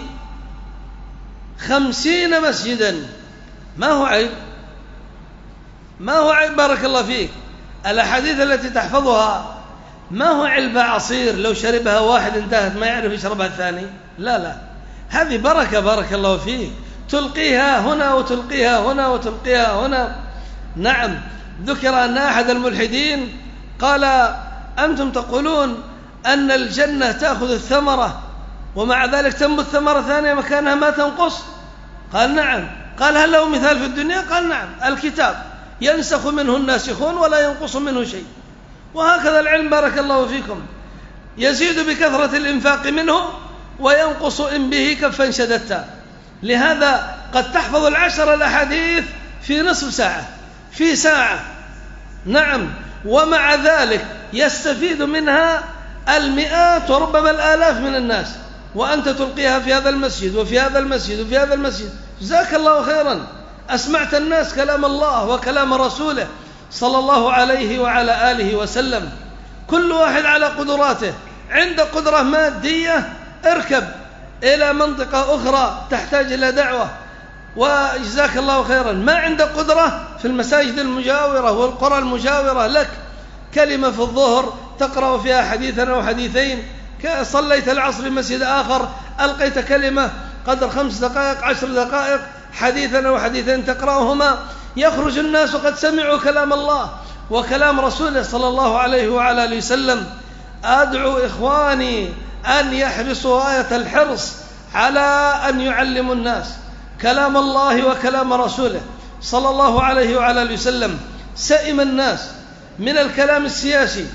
خمسين مسجدا ما هو عيب؟ ما هو عيب؟ بارك الله فيك. الأحاديث التي تحفظها ما هو علبة عصير لو شربها واحد انتهت ما يعرف يشربها الثاني، لا لا، هذه بركة بارك الله فيك، تلقيها هنا وتلقيها هنا وتلقيها هنا. نعم، ذكر أن أحد الملحدين قال: أنتم تقولون أن الجنة تأخذ الثمرة ومع ذلك تنبت ثمرة ثانية مكانها ما تنقص؟ قال: نعم. قال: هل له مثال في الدنيا؟ قال: نعم، الكتاب ينسخ منه الناسخون ولا ينقص منه شيء. وهكذا العلم بارك الله فيكم، يزيد بكثرة الإنفاق منه وينقص إن به كفا شددتا. لهذا قد تحفظ العشر الأحاديث في نصف ساعة، في ساعة، نعم، ومع ذلك يستفيد منها المئات وربما الآلاف من الناس، وأنت تلقيها في هذا المسجد وفي هذا المسجد وفي هذا المسجد. جزاك الله خيرا، أسمعت الناس كلام الله وكلام رسوله صلى الله عليه وعلى آله وسلم. كل واحد على قدراته، عند قدرة مادية اركب إلى منطقة أخرى تحتاج إلى دعوة، وجزاك الله خيرا. ما عند قدرة في المساجد المجاورة والقرى المجاورة لك كلمة في الظهر تقرأ فيها حديثا أو حديثين، صليت العصر في مسجد آخر ألقيت كلمة قدر خمس دقائق عشر دقائق، حديثا أو حديثين تقرأهما، يخرج الناس قد سمعوا كلام الله وكلام رسوله صلى الله عليه وعلى آله وسلم. أدعو إخواني أن يحرصوا آية الحرص على أن يعلموا الناس كلام الله وكلام رسوله صلى الله عليه وعلى آله وسلم. سئم الناس من الكلام السياسي،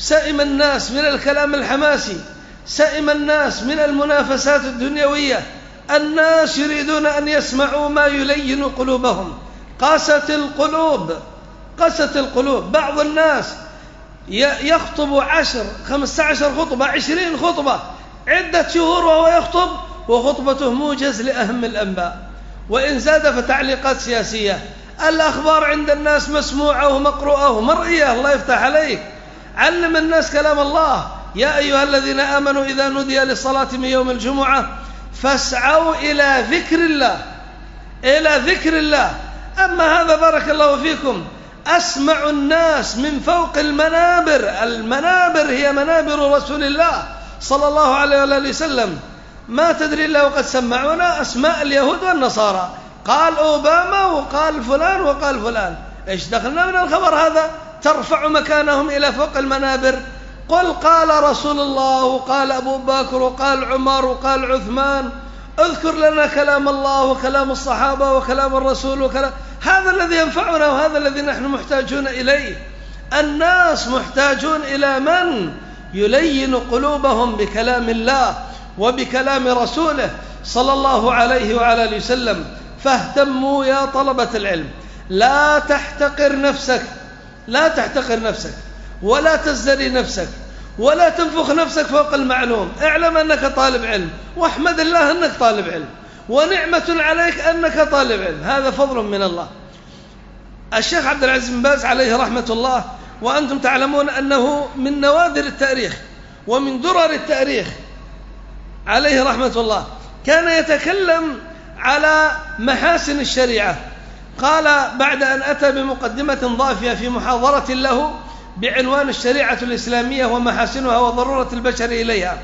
سئم الناس من الكلام الحماسي، سئم الناس من المنافسات الدنيوية، الناس يريدون أن يسمعوا ما يلين قلوبهم. قست القلوب، قست القلوب. بعض الناس يخطب عشر خمسة عشر خطبة، عشرين خطبة، عدة شهور وهو يخطب وخطبته موجز لأهم الأنباء، وإن زاد فتعليقات سياسية. الأخبار عند الناس مسموعة ومقروءة ومرئية. الله يفتح عليك. علم الناس كلام الله. يا أيها الذين آمنوا إذا نودي للصلاة من يوم الجمعة فاسعوا إلى ذكر الله، إلى ذكر الله. أما هذا بارك الله فيكم أسمع الناس من فوق المنابر. المنابر هي منابر رسول الله صلى الله عليه وآله وسلم. ما تدري إلا وقد سمعونا أسماء اليهود والنصارى، قال أوباما وقال فلان وقال فلان. إيش دخلنا من الخبر هذا؟ ترفع مكانهم إلى فوق المنابر. قل قال رسول الله وقال أبو بكر وقال عمر وقال عثمان. اذكر لنا كلام الله وكلام الصحابة وكلام الرسول وكلام. هذا الذي ينفعنا وهذا الذي نحن محتاجون إليه. الناس محتاجون إلى من يلين قلوبهم بكلام الله وبكلام رسوله صلى الله عليه وعلى آله وسلم. فاهتموا يا طلبة العلم، لا تحتقر نفسك، لا تحتقر نفسك ولا تزدري نفسك ولا تنفخ نفسك فوق المعلوم. اعلم أنك طالب علم، واحمد الله أنك طالب علم، ونعمة عليك أنك طالب علم. هذا فضل من الله. الشيخ عبد العزيز بن باز عليه رحمة الله، وأنتم تعلمون أنه من نوادر التاريخ ومن درر التاريخ عليه رحمة الله، كان يتكلم على محاسن الشريعة. قال بعد أن أتى بمقدمة ضافية في محاضرة له بعنوان الشريعة الإسلامية ومحاسنها وضرورة البشر إليها،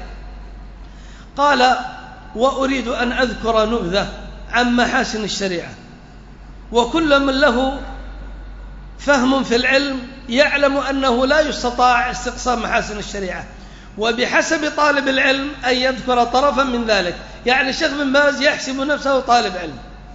قال: وأريد أن أذكر نبذة عن محاسن الشريعة. وكل من له فهم في العلم يعلم أنه لا يستطاع استقصاء محاسن الشريعة، وبحسب طالب العلم أن يذكر طرفا من ذلك. يعني الشيخ بن باز يحسب نفسه طالب علم،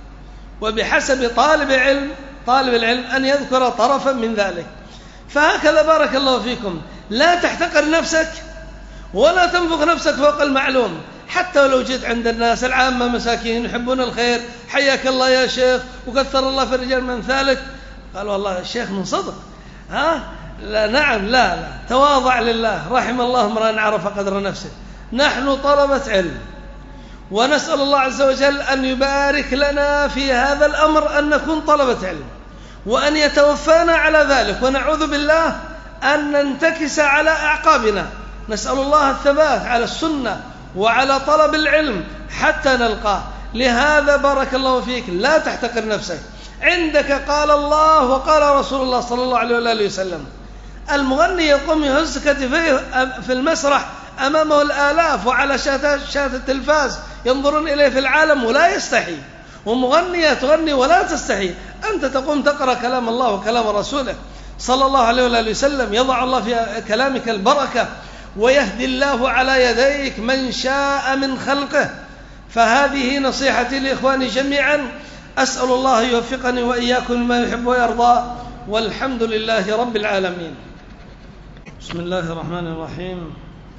وبحسب طالب علم طالب العلم أن يذكر طرفا من ذلك. فهكذا بارك الله فيكم، لا تحتقر نفسك ولا تنفخ نفسك فوق المعلوم. حتى لو جيت عند الناس العامة مساكين يحبون الخير، حياك الله يا شيخ وكثر الله في الرجال من ذلك، قال والله الشيخ من صدق. ها لا نعم لا لا تواضع لله، رحم الله امرأ عرف قدر نفسه. نحن طلبة علم، ونسأل الله عز وجل أن يبارك لنا في هذا الأمر أن نكون طلبة علم، وأن يتوفانا على ذلك، ونعوذ بالله أن ننتكس على أعقابنا. نسأل الله الثبات على السنة وعلى طلب العلم حتى نلقاه. لهذا بارك الله فيك لا تحتقر نفسك. عندك قال الله وقال رسول الله صلى الله عليه وآله وسلم. المغني يقوم يهز كتفيه في المسرح أمامه الآلاف، وعلى شاشة التلفاز ينظرون إليه في العالم ولا يستحي، ومغنية تغني ولا تستحي. أنت تقوم تقرأ كلام الله وكلام رسوله صلى الله عليه وآله وسلم، يضع الله في كلامك البركة، ويهدي الله على يديك من شاء من خلقه. فهذه نصيحتي لإخواني جميعا، أسأل الله يوفقني وإياكم لما يحب ويرضى، والحمد لله رب العالمين. بسم الله الرحمن الرحيم.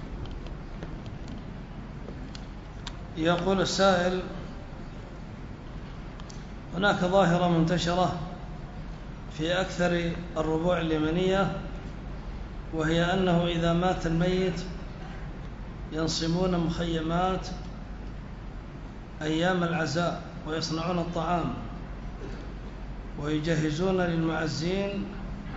يقول السائل: هناك ظاهرة منتشرة في أكثر الربوع اليمنية، وهي أنه إذا مات الميت ينصبون مخيمات أيام العزاء ويصنعون الطعام ويجهزون للمعزين،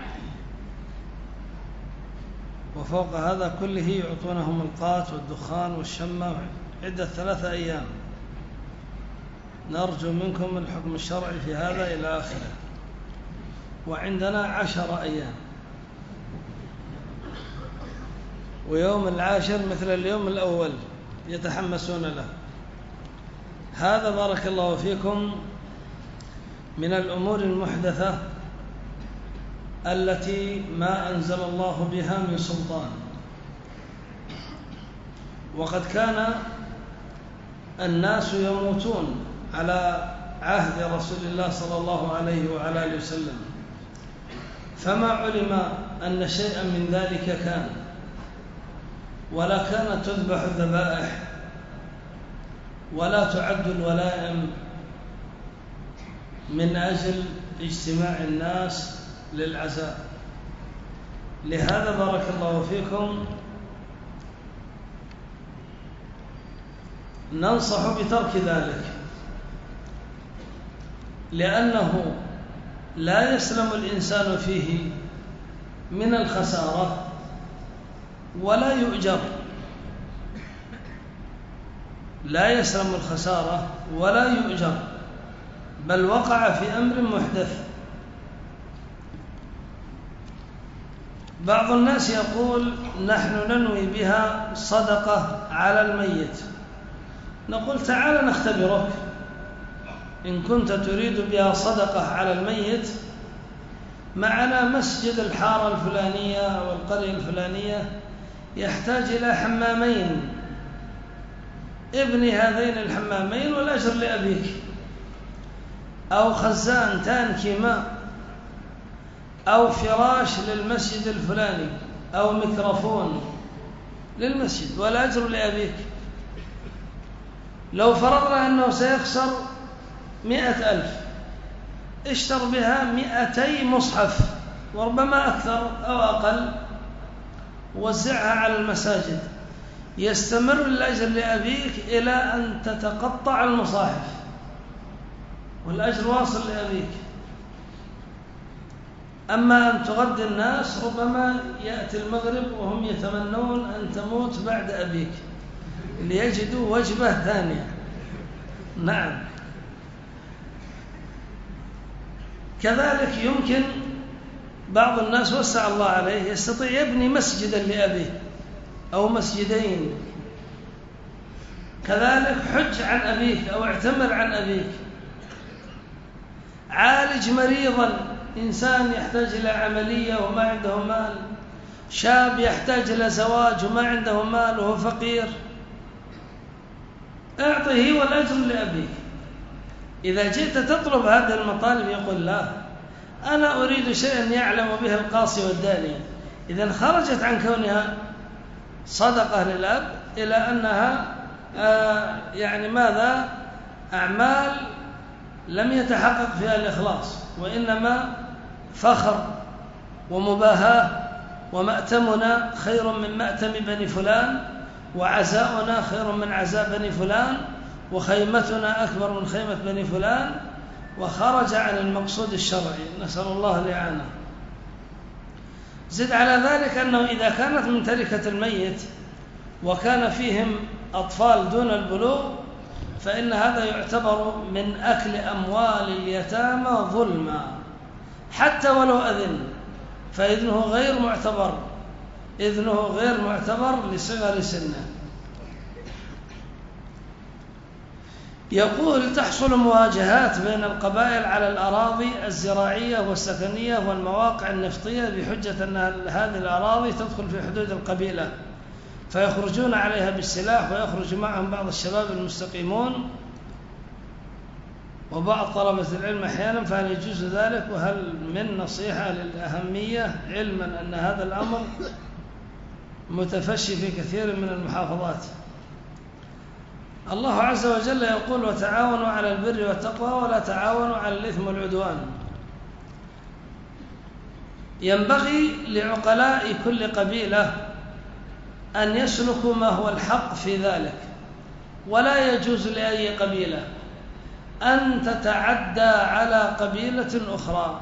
وفوق هذا كله يعطونهم القات والدخان والشمة عدة ثلاثة أيام. نرجو منكم الحكم الشرعي في هذا إلى آخره. وعندنا عشر أيام، ويوم العاشر مثل اليوم الأول يتحمسون له. هذا بارك الله فيكم من الأمور المحدثة التي ما أنزل الله بها من سلطان. وقد كان الناس يموتون على عهد رسول الله صلى الله عليه وعلى آله وسلم، فما علم أن شيئا من ذلك كان ولا كانت تذبح الذبائح ولا تعد الولائم من أجل اجتماع الناس للعزاء. لهذا بارك الله فيكم ننصح بترك ذلك، لأنه لا يسلم الإنسان فيه من الخسارة ولا يؤجر، لا يسلم الخسارة ولا يؤجر، بل وقع في أمر محدث. بعض الناس يقول نحن ننوي بها صدقة على الميت، نقول تعال نختبرك، إن كنت تريد بها صدقة على الميت، معنا مسجد الحارة الفلانية أو القرية الفلانية يحتاج إلى حمامين، ابني هذين الحمامين والأجر لأبيك، أو خزان تانكي ماء، أو فراش للمسجد الفلاني، أو ميكروفون للمسجد والأجر لأبيك. لو فرضنا أنه سيخسر مئة ألف، اشتر بها مئتي مصحف وربما أكثر أو أقل، وزعها على المساجد، يستمر الأجر لأبيك إلى أن تتقطع المصاحف والأجر واصل لأبيك. أما أن تغدي الناس ربما يأتي المغرب وهم يتمنون أن تموت بعد أبيك ليجدوا وجبة ثانية. نعم، كذلك يمكن بعض الناس وسع الله عليه يستطيع يبني مسجدا لأبيه أو مسجدين، كذلك حج عن أبيك أو اعتمر عن أبيك، عالج مريضا، إنسان يحتاج إلى عملية وما عنده مال، شاب يحتاج إلى زواج وما عنده مال وهو فقير، اعطه والأجر لأبيك. إذا جئت تطلب هذه المطالب يقول لا، أنا أريد شيئا يعلم به القاصي والداني. إذن خرجت عن كونها صدقة للأب إلى أنها آه يعني ماذا؟ أعمال لم يتحقق فيها الإخلاص، وإنما فخر ومباهاة، ومأتمنا خير من مأتم بني فلان، وعزاؤنا خير من عزاء بني فلان، وخيمتنا أكبر من خيمة بني فلان، وخرج عن المقصود الشرعي، نسأل الله الإعانة. زد على ذلك أنه إذا كانت من تركة الميت وكان فيهم أطفال دون البلوغ، فإن هذا يعتبر من أكل أموال اليتامى ظلما، حتى ولو أذن، فإذنه غير معتبر، إذنه غير معتبر لصغر سنه. يقول تحصل مواجهات بين القبائل على الأراضي الزراعية والسكنية والمواقع النفطية بحجة أن هذه الأراضي تدخل في حدود القبيلة، فيخرجون عليها بالسلاح، ويخرج معهم بعض الشباب المستقيمون وبعض طلبة العلم أحيانا، فهل يجوز ذلك؟ وهل من نصيحة للأهمية، علما أن هذا الأمر متفشي في كثير من المحافظات؟ الله عز وجل يقول وتعاونوا على البر والتقوى ولا تعاونوا على الإثم والعدوان. ينبغي لعقلاء كل قبيلة أن يسلكوا ما هو الحق في ذلك، ولا يجوز لأي قبيلة أن تتعدى على قبيلة أخرى.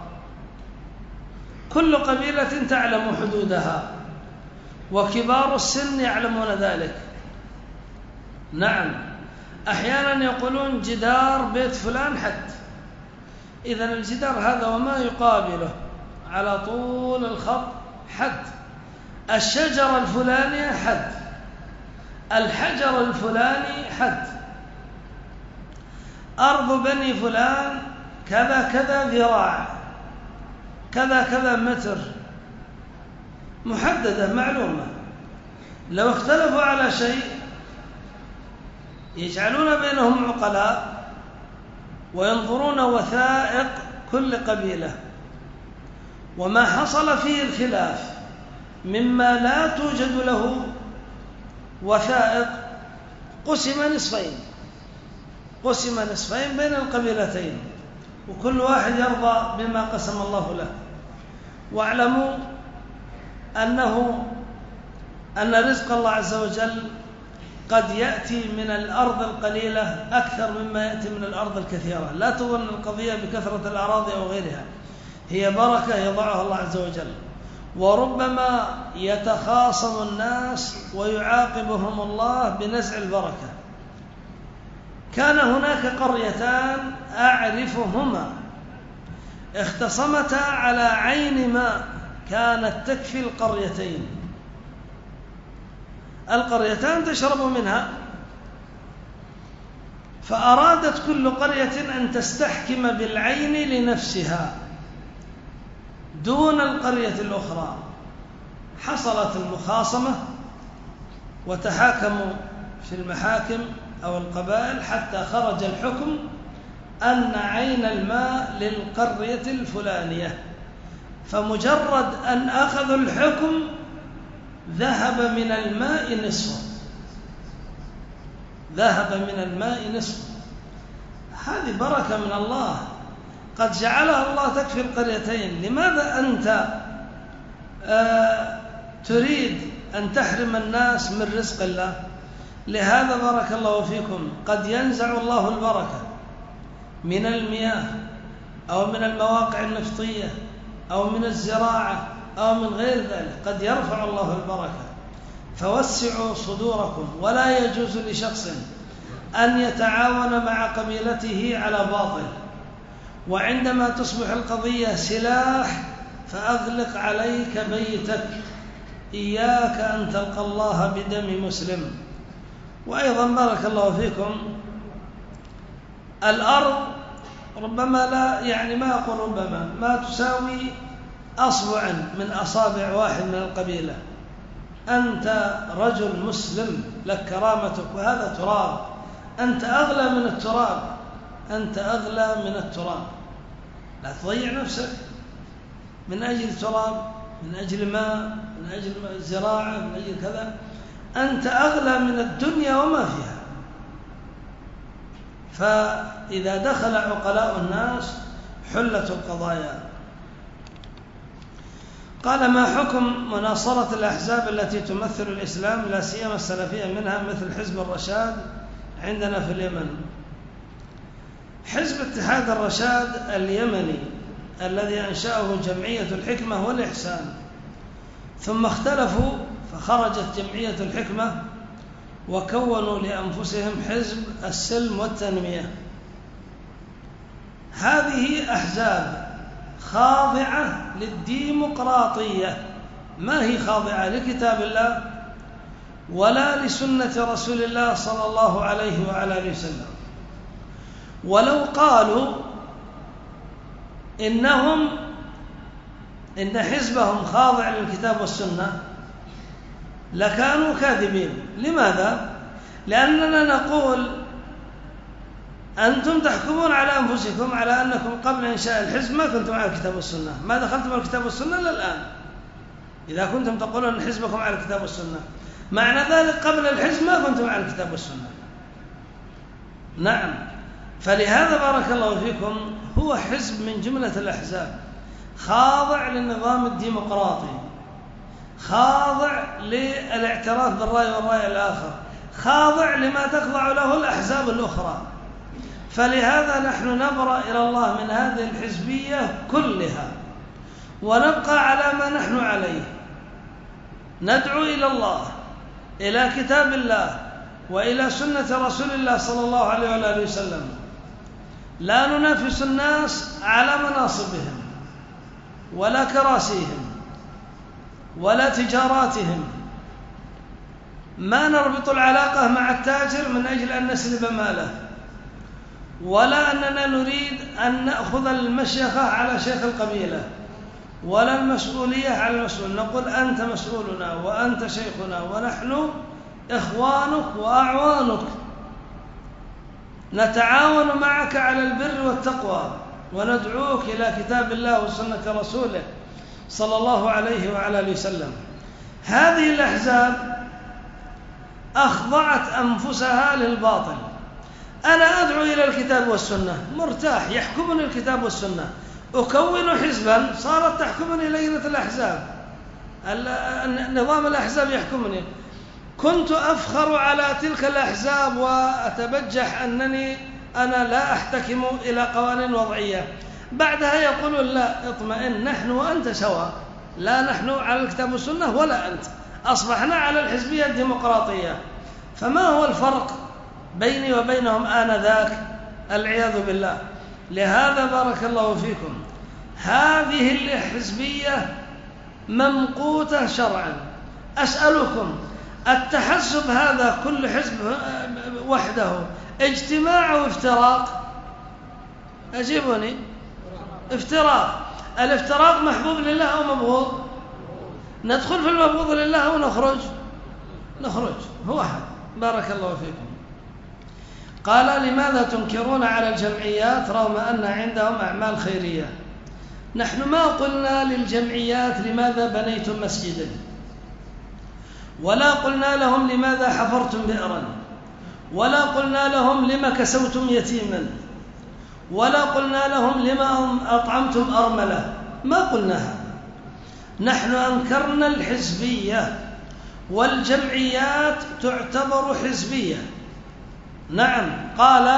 كل قبيلة تعلم حدودها، وكبار السن يعلمون ذلك. نعم، أحيانا يقولون جدار بيت فلان حد، إذن الجدار هذا وما يقابله على طول الخط حد، الشجرة الفلانية حد، الحجر الفلاني حد، أرض بني فلان كذا كذا ذراع، كذا كذا متر، محددة معلومة. لو اختلفوا على شيء يجعلون بينهم عقلاء وينظرون وثائق كل قبيلة، وما حصل فيه الخلاف مما لا توجد له وثائق قسم نصفين قسم نصفين بين القبيلتين، وكل واحد يرضى بما قسم الله له. واعلموا أنه أن رزق الله عز وجل قد يأتي من الأرض القليلة أكثر مما يأتي من الأرض الكثيرة. لا تظن القضية بكثرة الأراضي أو غيرها، هي بركة يضعها الله عز وجل. وربما يتخاصم الناس ويعاقبهم الله بنزع البركة. كان هناك قريتان أعرفهما اختصمتا على عين ماء كانت تكفي القريتين. القريتان تشرب منها، فأرادت كل قرية أن تستحكم بالعين لنفسها دون القرية الأخرى. حصلت المخاصمة وتحاكموا في المحاكم أو القبائل حتى خرج الحكم أن عين الماء للقرية الفلانية، فمجرد أن أخذوا الحكم ذهب من الماء نصفه ذهب من الماء نصفه. هذه بركة من الله قد جعلها الله تكفي القريتين. لماذا أنت آه تريد أن تحرم الناس من رزق الله؟ لهذا بارك الله فيكم قد ينزع الله البركة من المياه أو من المواقع النفطية أو من الزراعة أو من غير ذلك، قد يرفع الله البركة. فوسعوا صدوركم. ولا يجوز لشخص أن يتعاون مع قبيلته على باطل، وعندما تصبح القضية سلاح فأغلق عليك بيتك، إياك أن تلقى الله بدم مسلم. وأيضا بارك الله فيكم الأرض ربما لا يعني ما أقول ربما ما تساوي أصبعا من أصابع واحد من القبيلة. أنت رجل مسلم لك كرامتك، وهذا تراب، أنت أغلى من التراب أنت أغلى من التراب. لا تضيع نفسك من أجل تراب، من أجل ماء، من أجل الزراعة، من أجل كذا. أنت أغلى من الدنيا وما فيها. فإذا دخل عقلاء الناس حلت القضايا. قال: ما حكم مناصرة الأحزاب التي تمثل الإسلام لا سيما السلفية منها مثل حزب الرشاد عندنا في اليمن؟ حزب اتحاد الرشاد اليمني الذي أنشأه جمعية الحكمة والإحسان، ثم اختلفوا فخرجت جمعية الحكمة وكونوا لأنفسهم حزب السلم والتنمية. هذه أحزاب خاضعة للديمقراطية، ما هي خاضعة لكتاب الله ولا لسنة رسول الله صلى الله عليه وعلى آله وسلم. ولو قالوا إنهم إن حزبهم خاضع للكتاب والسنة لكانوا كاذبين. لماذا؟ لأننا نقول أنتم تحكمون على أنفسكم على أنكم قبل إنشاء الحزب ما كنتم على الكتاب والسنة، ما دخلتم على الكتاب والسنة إلا الآن. إذا كنتم تقولون أن حزبكم على الكتاب والسنة، معنى ذلك قبل الحزب ما كنتم على الكتاب والسنة. نعم. فلهذا بارك الله فيكم هو حزب من جملة الأحزاب، خاضع للنظام الديمقراطي، خاضع للاعتراف بالرأي والرأي الآخر، خاضع لما تخضع له الأحزاب الأخرى. فلهذا نحن نبرأ إلى الله من هذه الحزبية كلها ونبقى على ما نحن عليه، ندعو إلى الله، إلى كتاب الله وإلى سنة رسول الله صلى الله عليه وآله وسلم. لا ننافس الناس على مناصبهم ولا كراسيهم ولا تجاراتهم. ما نربط العلاقة مع التاجر من أجل أن نسلب ماله، ولا أننا نريد أن نأخذ المشيخة على شيخ القبيلة ولا المسؤولية على المسؤول. نقول أنت مسؤولنا وأنت شيخنا ونحن إخوانك وأعوانك، نتعاون معك على البر والتقوى وندعوك إلى كتاب الله وسنة رسوله صلى الله عليه وعلى آله وسلم. هذه الأحزاب أخضعت أنفسها للباطل. أنا أدعو إلى الكتاب والسنة مرتاح، يحكمني الكتاب والسنة، أكون حزبا صارت تحكمني لجنة الأحزاب، نظام الأحزاب يحكمني. كنت أفخر على تلك الأحزاب وأتبجح أنني أنا لا أحتكم إلى قوانين وضعية. بعدها يقولون لا اطمئن، نحن وأنت سواء، لا نحن على الكتاب والسنة ولا أنت، أصبحنا على الحزبية الديمقراطية. فما هو الفرق بيني وبينهم آنذاك؟ العياذ بالله. لهذا بارك الله فيكم هذه الحزبية ممقوتة شرعا. أسألكم، التحزب هذا كل حزب وحده اجتماع أو افتراق؟ أجيبوني. افتراق. الافتراق محبوب لله أو مبغوض؟ ندخل في المبغوض لله أو نخرج؟ نخرج. هو هذا. بارك الله فيكم. قال لماذا تنكرون على الجمعيات رغم أن عندهم أعمال خيرية؟ نحن ما قلنا للجمعيات لماذا بنيتم مسجدا، ولا قلنا لهم لماذا حفرتم بئرا، ولا قلنا لهم لما كسوتم يتيما، ولا قلنا لهم لما أطعمتم أرملة. ما قلنا هذا. نحن أنكرنا الحزبية، والجمعيات تعتبر حزبية. نعم. قال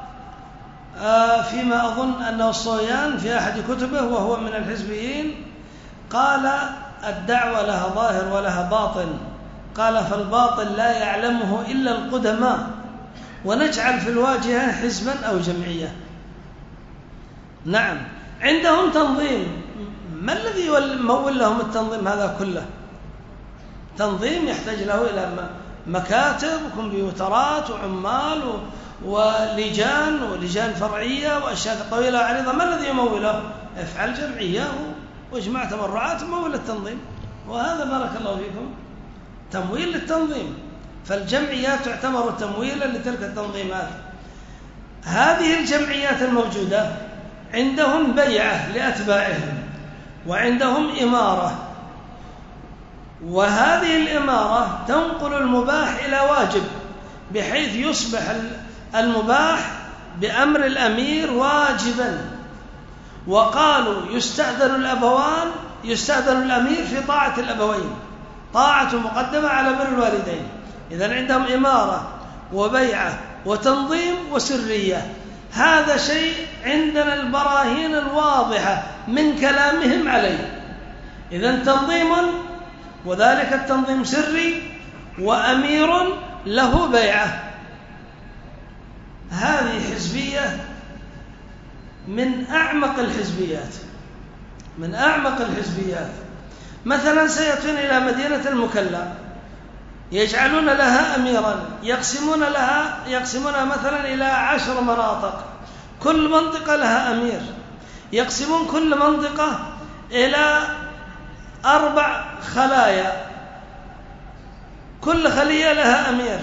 آه فيما أظن أنه الصويان في أحد كتبه وهو من الحزبيين، قال الدعوة لها ظاهر ولها باطن، قال فالباطن لا يعلمه إلا القدماء، ونجعل في الواجهة حزبا أو جمعية. نعم. عندهم تنظيم. ما الذي يمول لهم التنظيم هذا كله؟ تنظيم يحتاج له إلى مكاتب وكمبيوترات وعمال ولجان ولجان فرعية وأشياء طويلة عريضة. ما الذي يموله؟ افعل جمعية واجمع تبرعات ومول التنظيم. وهذا بارك الله فيكم تمويل للتنظيم. فالجمعيات تعتبر تمويلا لتلك التنظيمات. هذه الجمعيات الموجودة عندهم بيعة لأتباعهم، وعندهم إمارة، وهذه الإمارة تنقل المباح إلى واجب، بحيث يصبح المباح بأمر الأمير واجبا. وقالوا يستأذن الأبوان يستأذن الأمير في طاعة الأبوين، طاعة مقدمة على بر الوالدين. إذن عندهم إمارة وبيعة وتنظيم وسرية. هذا شيء عندنا البراهين الواضحة من كلامهم عليه. إذن تنظيم، وذلك التنظيم سري، وأمير له بيعة. هذه حزبية من أعمق الحزبيات، من أعمق الحزبيات. مثلا سيأتون إلى مدينة المكلا، يجعلون لها أميرا، يقسمون لها يقسمونها مثلا إلى عشر مناطق، كل منطقة لها أمير، يقسمون كل منطقة إلى أربع خلايا، كل خلية لها أمير،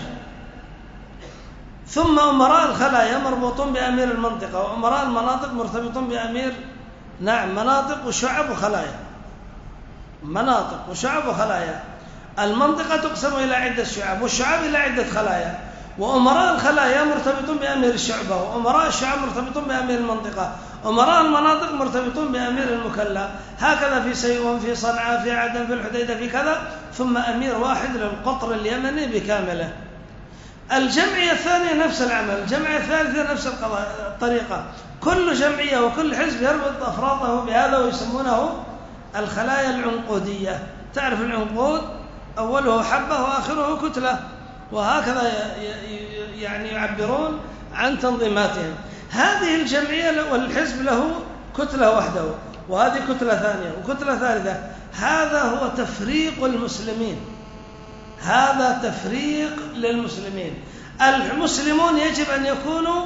ثم أمراء الخلايا مربوطون بأمير المنطقة، وأمراء المناطق مرتبطون بأمير نعم مناطق وشعب وخلايا، مناطق وشعب وخلايا. المنطقة تقسم إلى عدة شعب، والشعب إلى عدة خلايا، وأمراء الخلايا مرتبطون بأمير الشعبة، وأمراء الشعب مرتبطون بأمير المنطقة، أمراء المناطق مرتبطون بأمير المكلا. هكذا في سيئون، في صنعاء، في عدن، في الحديدة، في كذا، ثم أمير واحد للقطر اليمني بكامله. الجمعية الثانية نفس العمل، الجمعية الثالثة نفس الطريقة. كل جمعية وكل حزب يربط أفراده بهذا، ويسمونه الخلايا العنقودية. تعرف العنقود أوله حبة وآخره كتلة، وهكذا يعني يعبرون عن تنظيماتهم. هذه الجمعية والحزب له كتلة وحده، وهذه كتلة ثانية وكتلة ثالثة. هذا هو تفريق المسلمين، هذا تفريق للمسلمين. المسلمون يجب أن يكونوا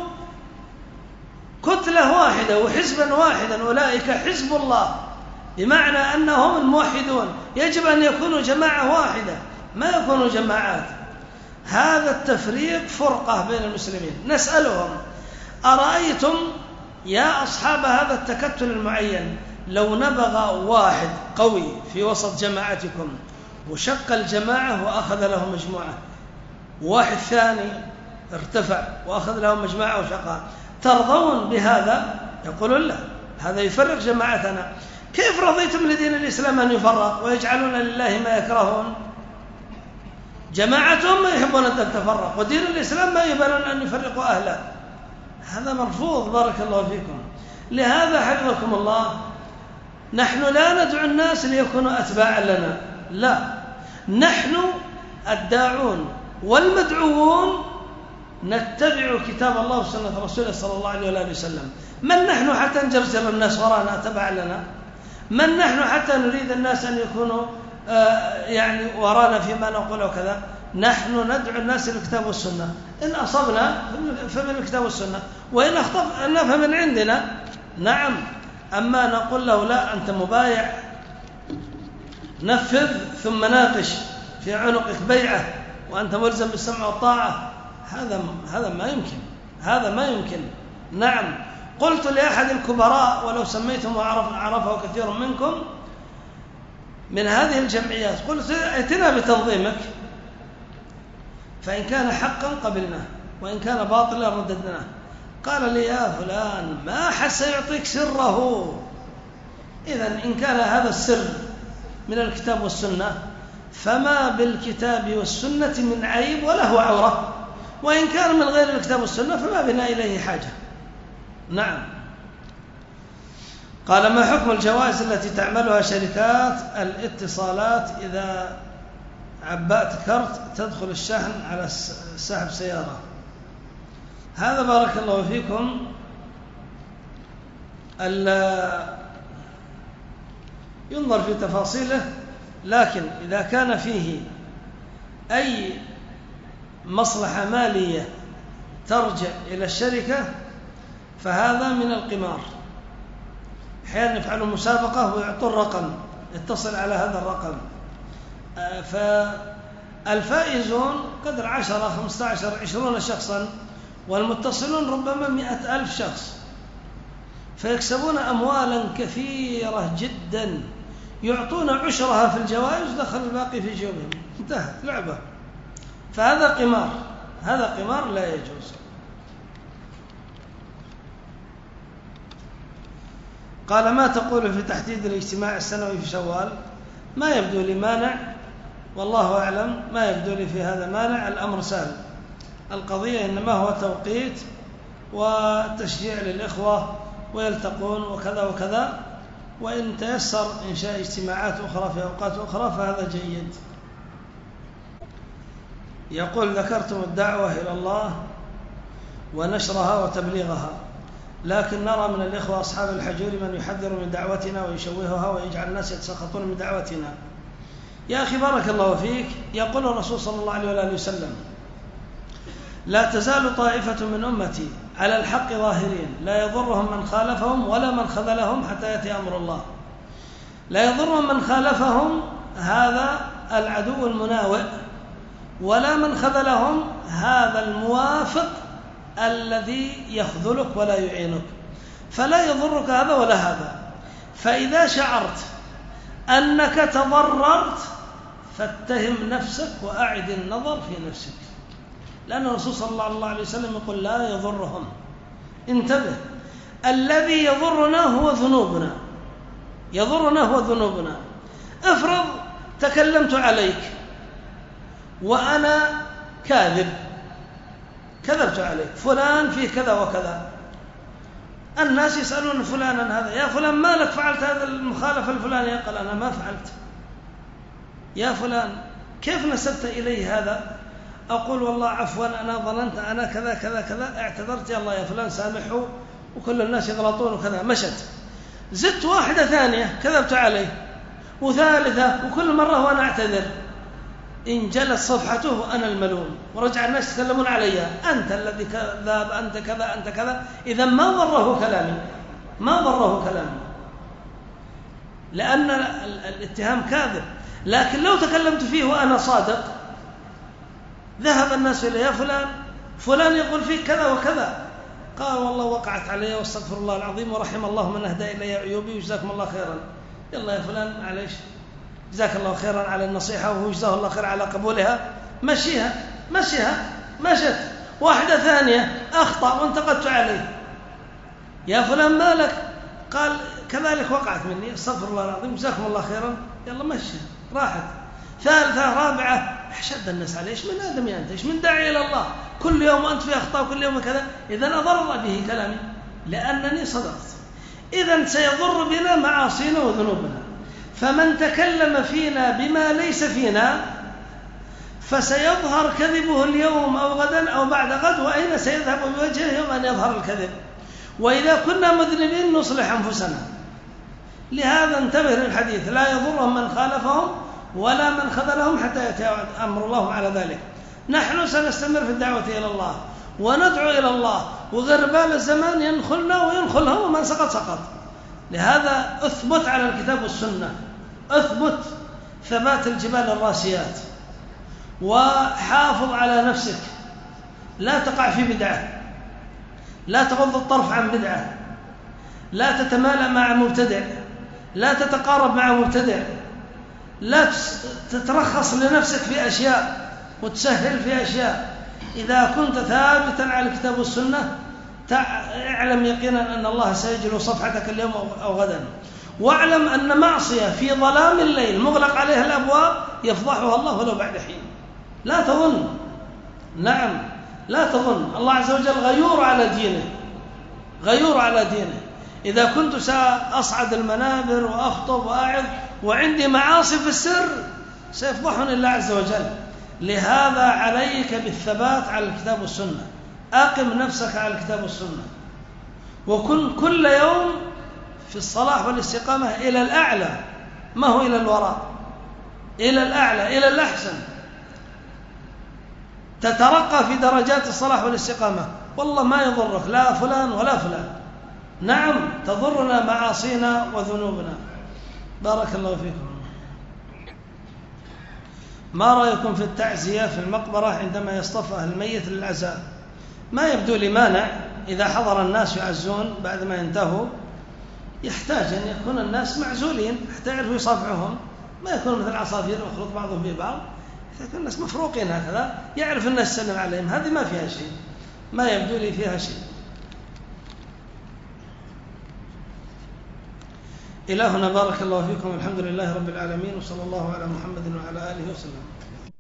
كتلة واحدة وحزبا واحدا، أولئك حزب الله، بمعنى أنهم الموحدون. يجب أن يكونوا جماعة واحدة، ما يكونوا جماعات. هذا التفريق فرقة بين المسلمين. نسألهم أرأيتم يا أصحاب هذا التكتل المعين، لو نبغى واحد قوي في وسط جماعتكم وشق الجماعة وأخذ له مجموعة، وواحد ثاني ارتفع وأخذ له مجمعة وشقاء، ترضون بهذا؟ يقولون لا، هذا يفرق جماعتنا. كيف رضيتم لدين الإسلام أن يفرق ويجعلون لله ما يكرهون؟ جماعتهم ما يحبون أن تتفرق، ودين الإسلام ما يبالون أن يفرقوا أهله. هذا مرفوض. بارك الله فيكم. لهذا حفظكم الله نحن لا ندعو الناس ليكونوا أتباعا لنا، لا، نحن الداعون والمدعوون نتبع كتاب الله وسنة رسوله صلى الله عليه وآله وسلم. من نحن حتى نجرجر الناس ورانا تبع لنا؟ من نحن حتى نريد الناس أن يكونوا آه يعني ورانا فيما نقول وكذا؟ نحن ندعو الناس للكتاب والسنة، إن أصبنا فمن الكتاب والسنة، وإن أخطأنا فمن عندنا. نعم. أما نقول له لا أنت مبايع، نفذ ثم ناقش في عنقك بيعة وأنت ملزم بالسمع والطاعة، هذا هذا ما يمكن، هذا ما يمكن. نعم. قلت لأحد الكبراء ولو سميتم وعرفه كثير منكم من هذه الجمعيات، قلت ائتنا بتنظيمك، فإن كان حقا قبلناه وإن كان باطلا رددناه. قال لي يا فلان ما أحد سيعطيك سره، إذن إن كان هذا السر من الكتاب والسنة فما بالكتاب والسنة من عيب وله عورة، وإن كان من غير الكتاب والسنة فما بنا إليه حاجة. نعم. قال ما حكم الجوائز التي تعملها شركات الاتصالات إذا عبأت كرت تدخل الشحن على سحب سيارة؟ هذا بارك الله فيكم ينظر في تفاصيله، لكن إذا كان فيه أي مصلحة مالية ترجع إلى الشركة فهذا من القمار. أحيانا يفعلوا مسابقة ويعطوا الرقم، يتصل على هذا الرقم، فالفائزون قدر عشرة خمسة عشر عشرون شخصا، والمتصلون ربما مئة ألف شخص، فيكسبون أموالا كثيرة جدا، يعطون عشرها في الجوائز ودخل الباقي في جيوبهم، انتهت لعبة. فهذا قمار، هذا قمار لا يجوز. قال ما تقول في تحديد الاجتماع السنوي في شوال؟ ما يبدو لي مانع، والله أعلم، ما يبدو لي في هذا مانع. الأمر سهل، القضية إنما هو توقيت وتشجيع للإخوة ويلتقون وكذا وكذا، وإن تيسر إنشاء اجتماعات أخرى في أوقات أخرى فهذا جيد. يقول ذكرتم الدعوة إلى الله ونشرها وتبليغها، لكن نرى من الإخوة أصحاب الحجور من يحذر من دعوتنا ويشوهها ويجعل الناس يتسخطون من دعوتنا. يا أخي بارك الله فيك، يقول الرسول صلى الله عليه وآله وسلم لا تزال طائفة من أمتي على الحق ظاهرين لا يضرهم من خالفهم ولا من خذلهم حتى يأتي أمر الله. لا يضرهم من خالفهم هذا العدو المناوئ، ولا من خذلهم هذا الموافق الذي يخذلك ولا يعينك، فلا يضرك هذا ولا هذا. فإذا شعرت أنك تضررت فاتهم نفسك وأعد النظر في نفسك، لأن الرسول صلى الله عليه وسلم يقول لا يضرهم. انتبه، الذي يضرنا هو ذنوبنا، يضرنا هو ذنوبنا. افرض تكلمت عليك وأنا كاذب، كذبت عليك، فلان فيه كذا وكذا، الناس يسألون فلانا هذا، يا فلان ما لك فعلت هذا المخالفة الفلانية؟ قال أنا ما فعلت. يا فلان كيف نسبت إلي هذا؟ أقول والله عفوا أنا ظننت أنا كذا كذا كذا، اعتذرت، يا الله يا فلان سامحه، وكل الناس يغلطون وكذا، مشت. زدت واحدة ثانية كذبت عليه، وثالثة، وكل مرة وأنا أعتذر، إن جلت صفحته وأنا الملوم، ورجع الناس يتكلمون علي، أنت الذي كذاب، أنت كذا، أنت كذا. إذا ما ضره كلامي، ما ضره كلامي، لأن الاتهام كاذب. لكن لو تكلمت فيه وأنا صادق ذهب الناس إليه، يا فلان فلان يقول فيك كذا وكذا، قال والله وقعت علي واستغفر الله العظيم ورحم الله من أهدى إلي عيوبي وجزاكم الله خيرا. يلا يا فلان معليش، جزاك الله خيرا على النصيحة وهو جزاه الله خير على قبولها، مشيها. مشيها مشت. واحدة ثانية أخطأ وانتقدت عليه، يا فلان مالك؟ قال كذلك وقعت مني، استغفر الله العظيم، جزاكم الله خيرا، يلا مشي، راحت. ثالثة رابعة، أحشد الناس عليه، إيش من آدم أنت؟ إيش من داعي إلى الله؟ كل يوم أنت في أخطاء، كل يوم كذا. إذن أضر الله به كلامي لأنني صدقت. إذن سيضر بنا معاصينا وذنوبنا. فمن تكلم فينا بما ليس فينا فسيظهر كذبه اليوم أو غدا أو بعد غد، وأين سيذهب بوجهه يوم أن يظهر الكذب. وإذا كنا مذنبين نصلح أنفسنا. لهذا انتبه للحديث، لا يضرهم من خالفهم ولا من خذلهم حتى يأتي أمر الله على ذلك. نحن سنستمر في الدعوة إلى الله وندعو إلى الله، وغربال الزمان ينخلنا وينخلهم، ومن سقط سقط. لهذا أثبت على الكتاب والسنة، أثبت ثبات الجبال الراسيات، وحافظ على نفسك، لا تقع في بدعة، لا تغض الطرف عن بدعة، لا تتمالأ مع مبتدع، لا تتقارب مع مبتدع، لا تترخص لنفسك في أشياء وتسهل في أشياء. إذا كنت ثابتا على الكتاب والسنة اعلم يقينا أن الله سيجل صفحتك اليوم أو غدا. واعلم أن معصية في ظلام الليل مغلق عليها الأبواب يفضحها الله ولو بعد حين. لا تظن، نعم لا تظن، الله عز وجل غيور على دينه، غيور على دينه. إذا كنت سأصعد المنابر وأخطب وأعظ وعندي معاصي في السر سيفضحني الله عز وجل. لهذا عليك بالثبات على الكتاب والسنة، أقم نفسك على الكتاب والسنة، وكن كل يوم في الصلاح والاستقامة إلى الأعلى، ما هو إلى الوراء، إلى الأعلى، إلى الأحسن. تترقى في درجات الصلاح والاستقامة، والله ما يضرك لا فلان ولا فلان. نعم تضرنا معاصينا وذنوبنا. بارك الله فيكم. ما رأيكم في التعزية في المقبرة عندما يصطف أهل الميت للعزاء؟ ما يبدو لي مانع. إذا حضر الناس يعزون بعد ما ينتهوا يحتاج أن يكون الناس معزولين حتى يعرفوا يصافحهم، ما يكون مثل العصافير ويخلط بعضهم ببعض. إذا كان الناس مفروقين هكذا يعرف الناس يسلم عليهم، هذه ما فيها شيء، ما يبدو لي فيها شيء. إلهنا بارك الله فيكم، الحمد لله رب العالمين، وصلى الله على محمد وعلى آله وسلم.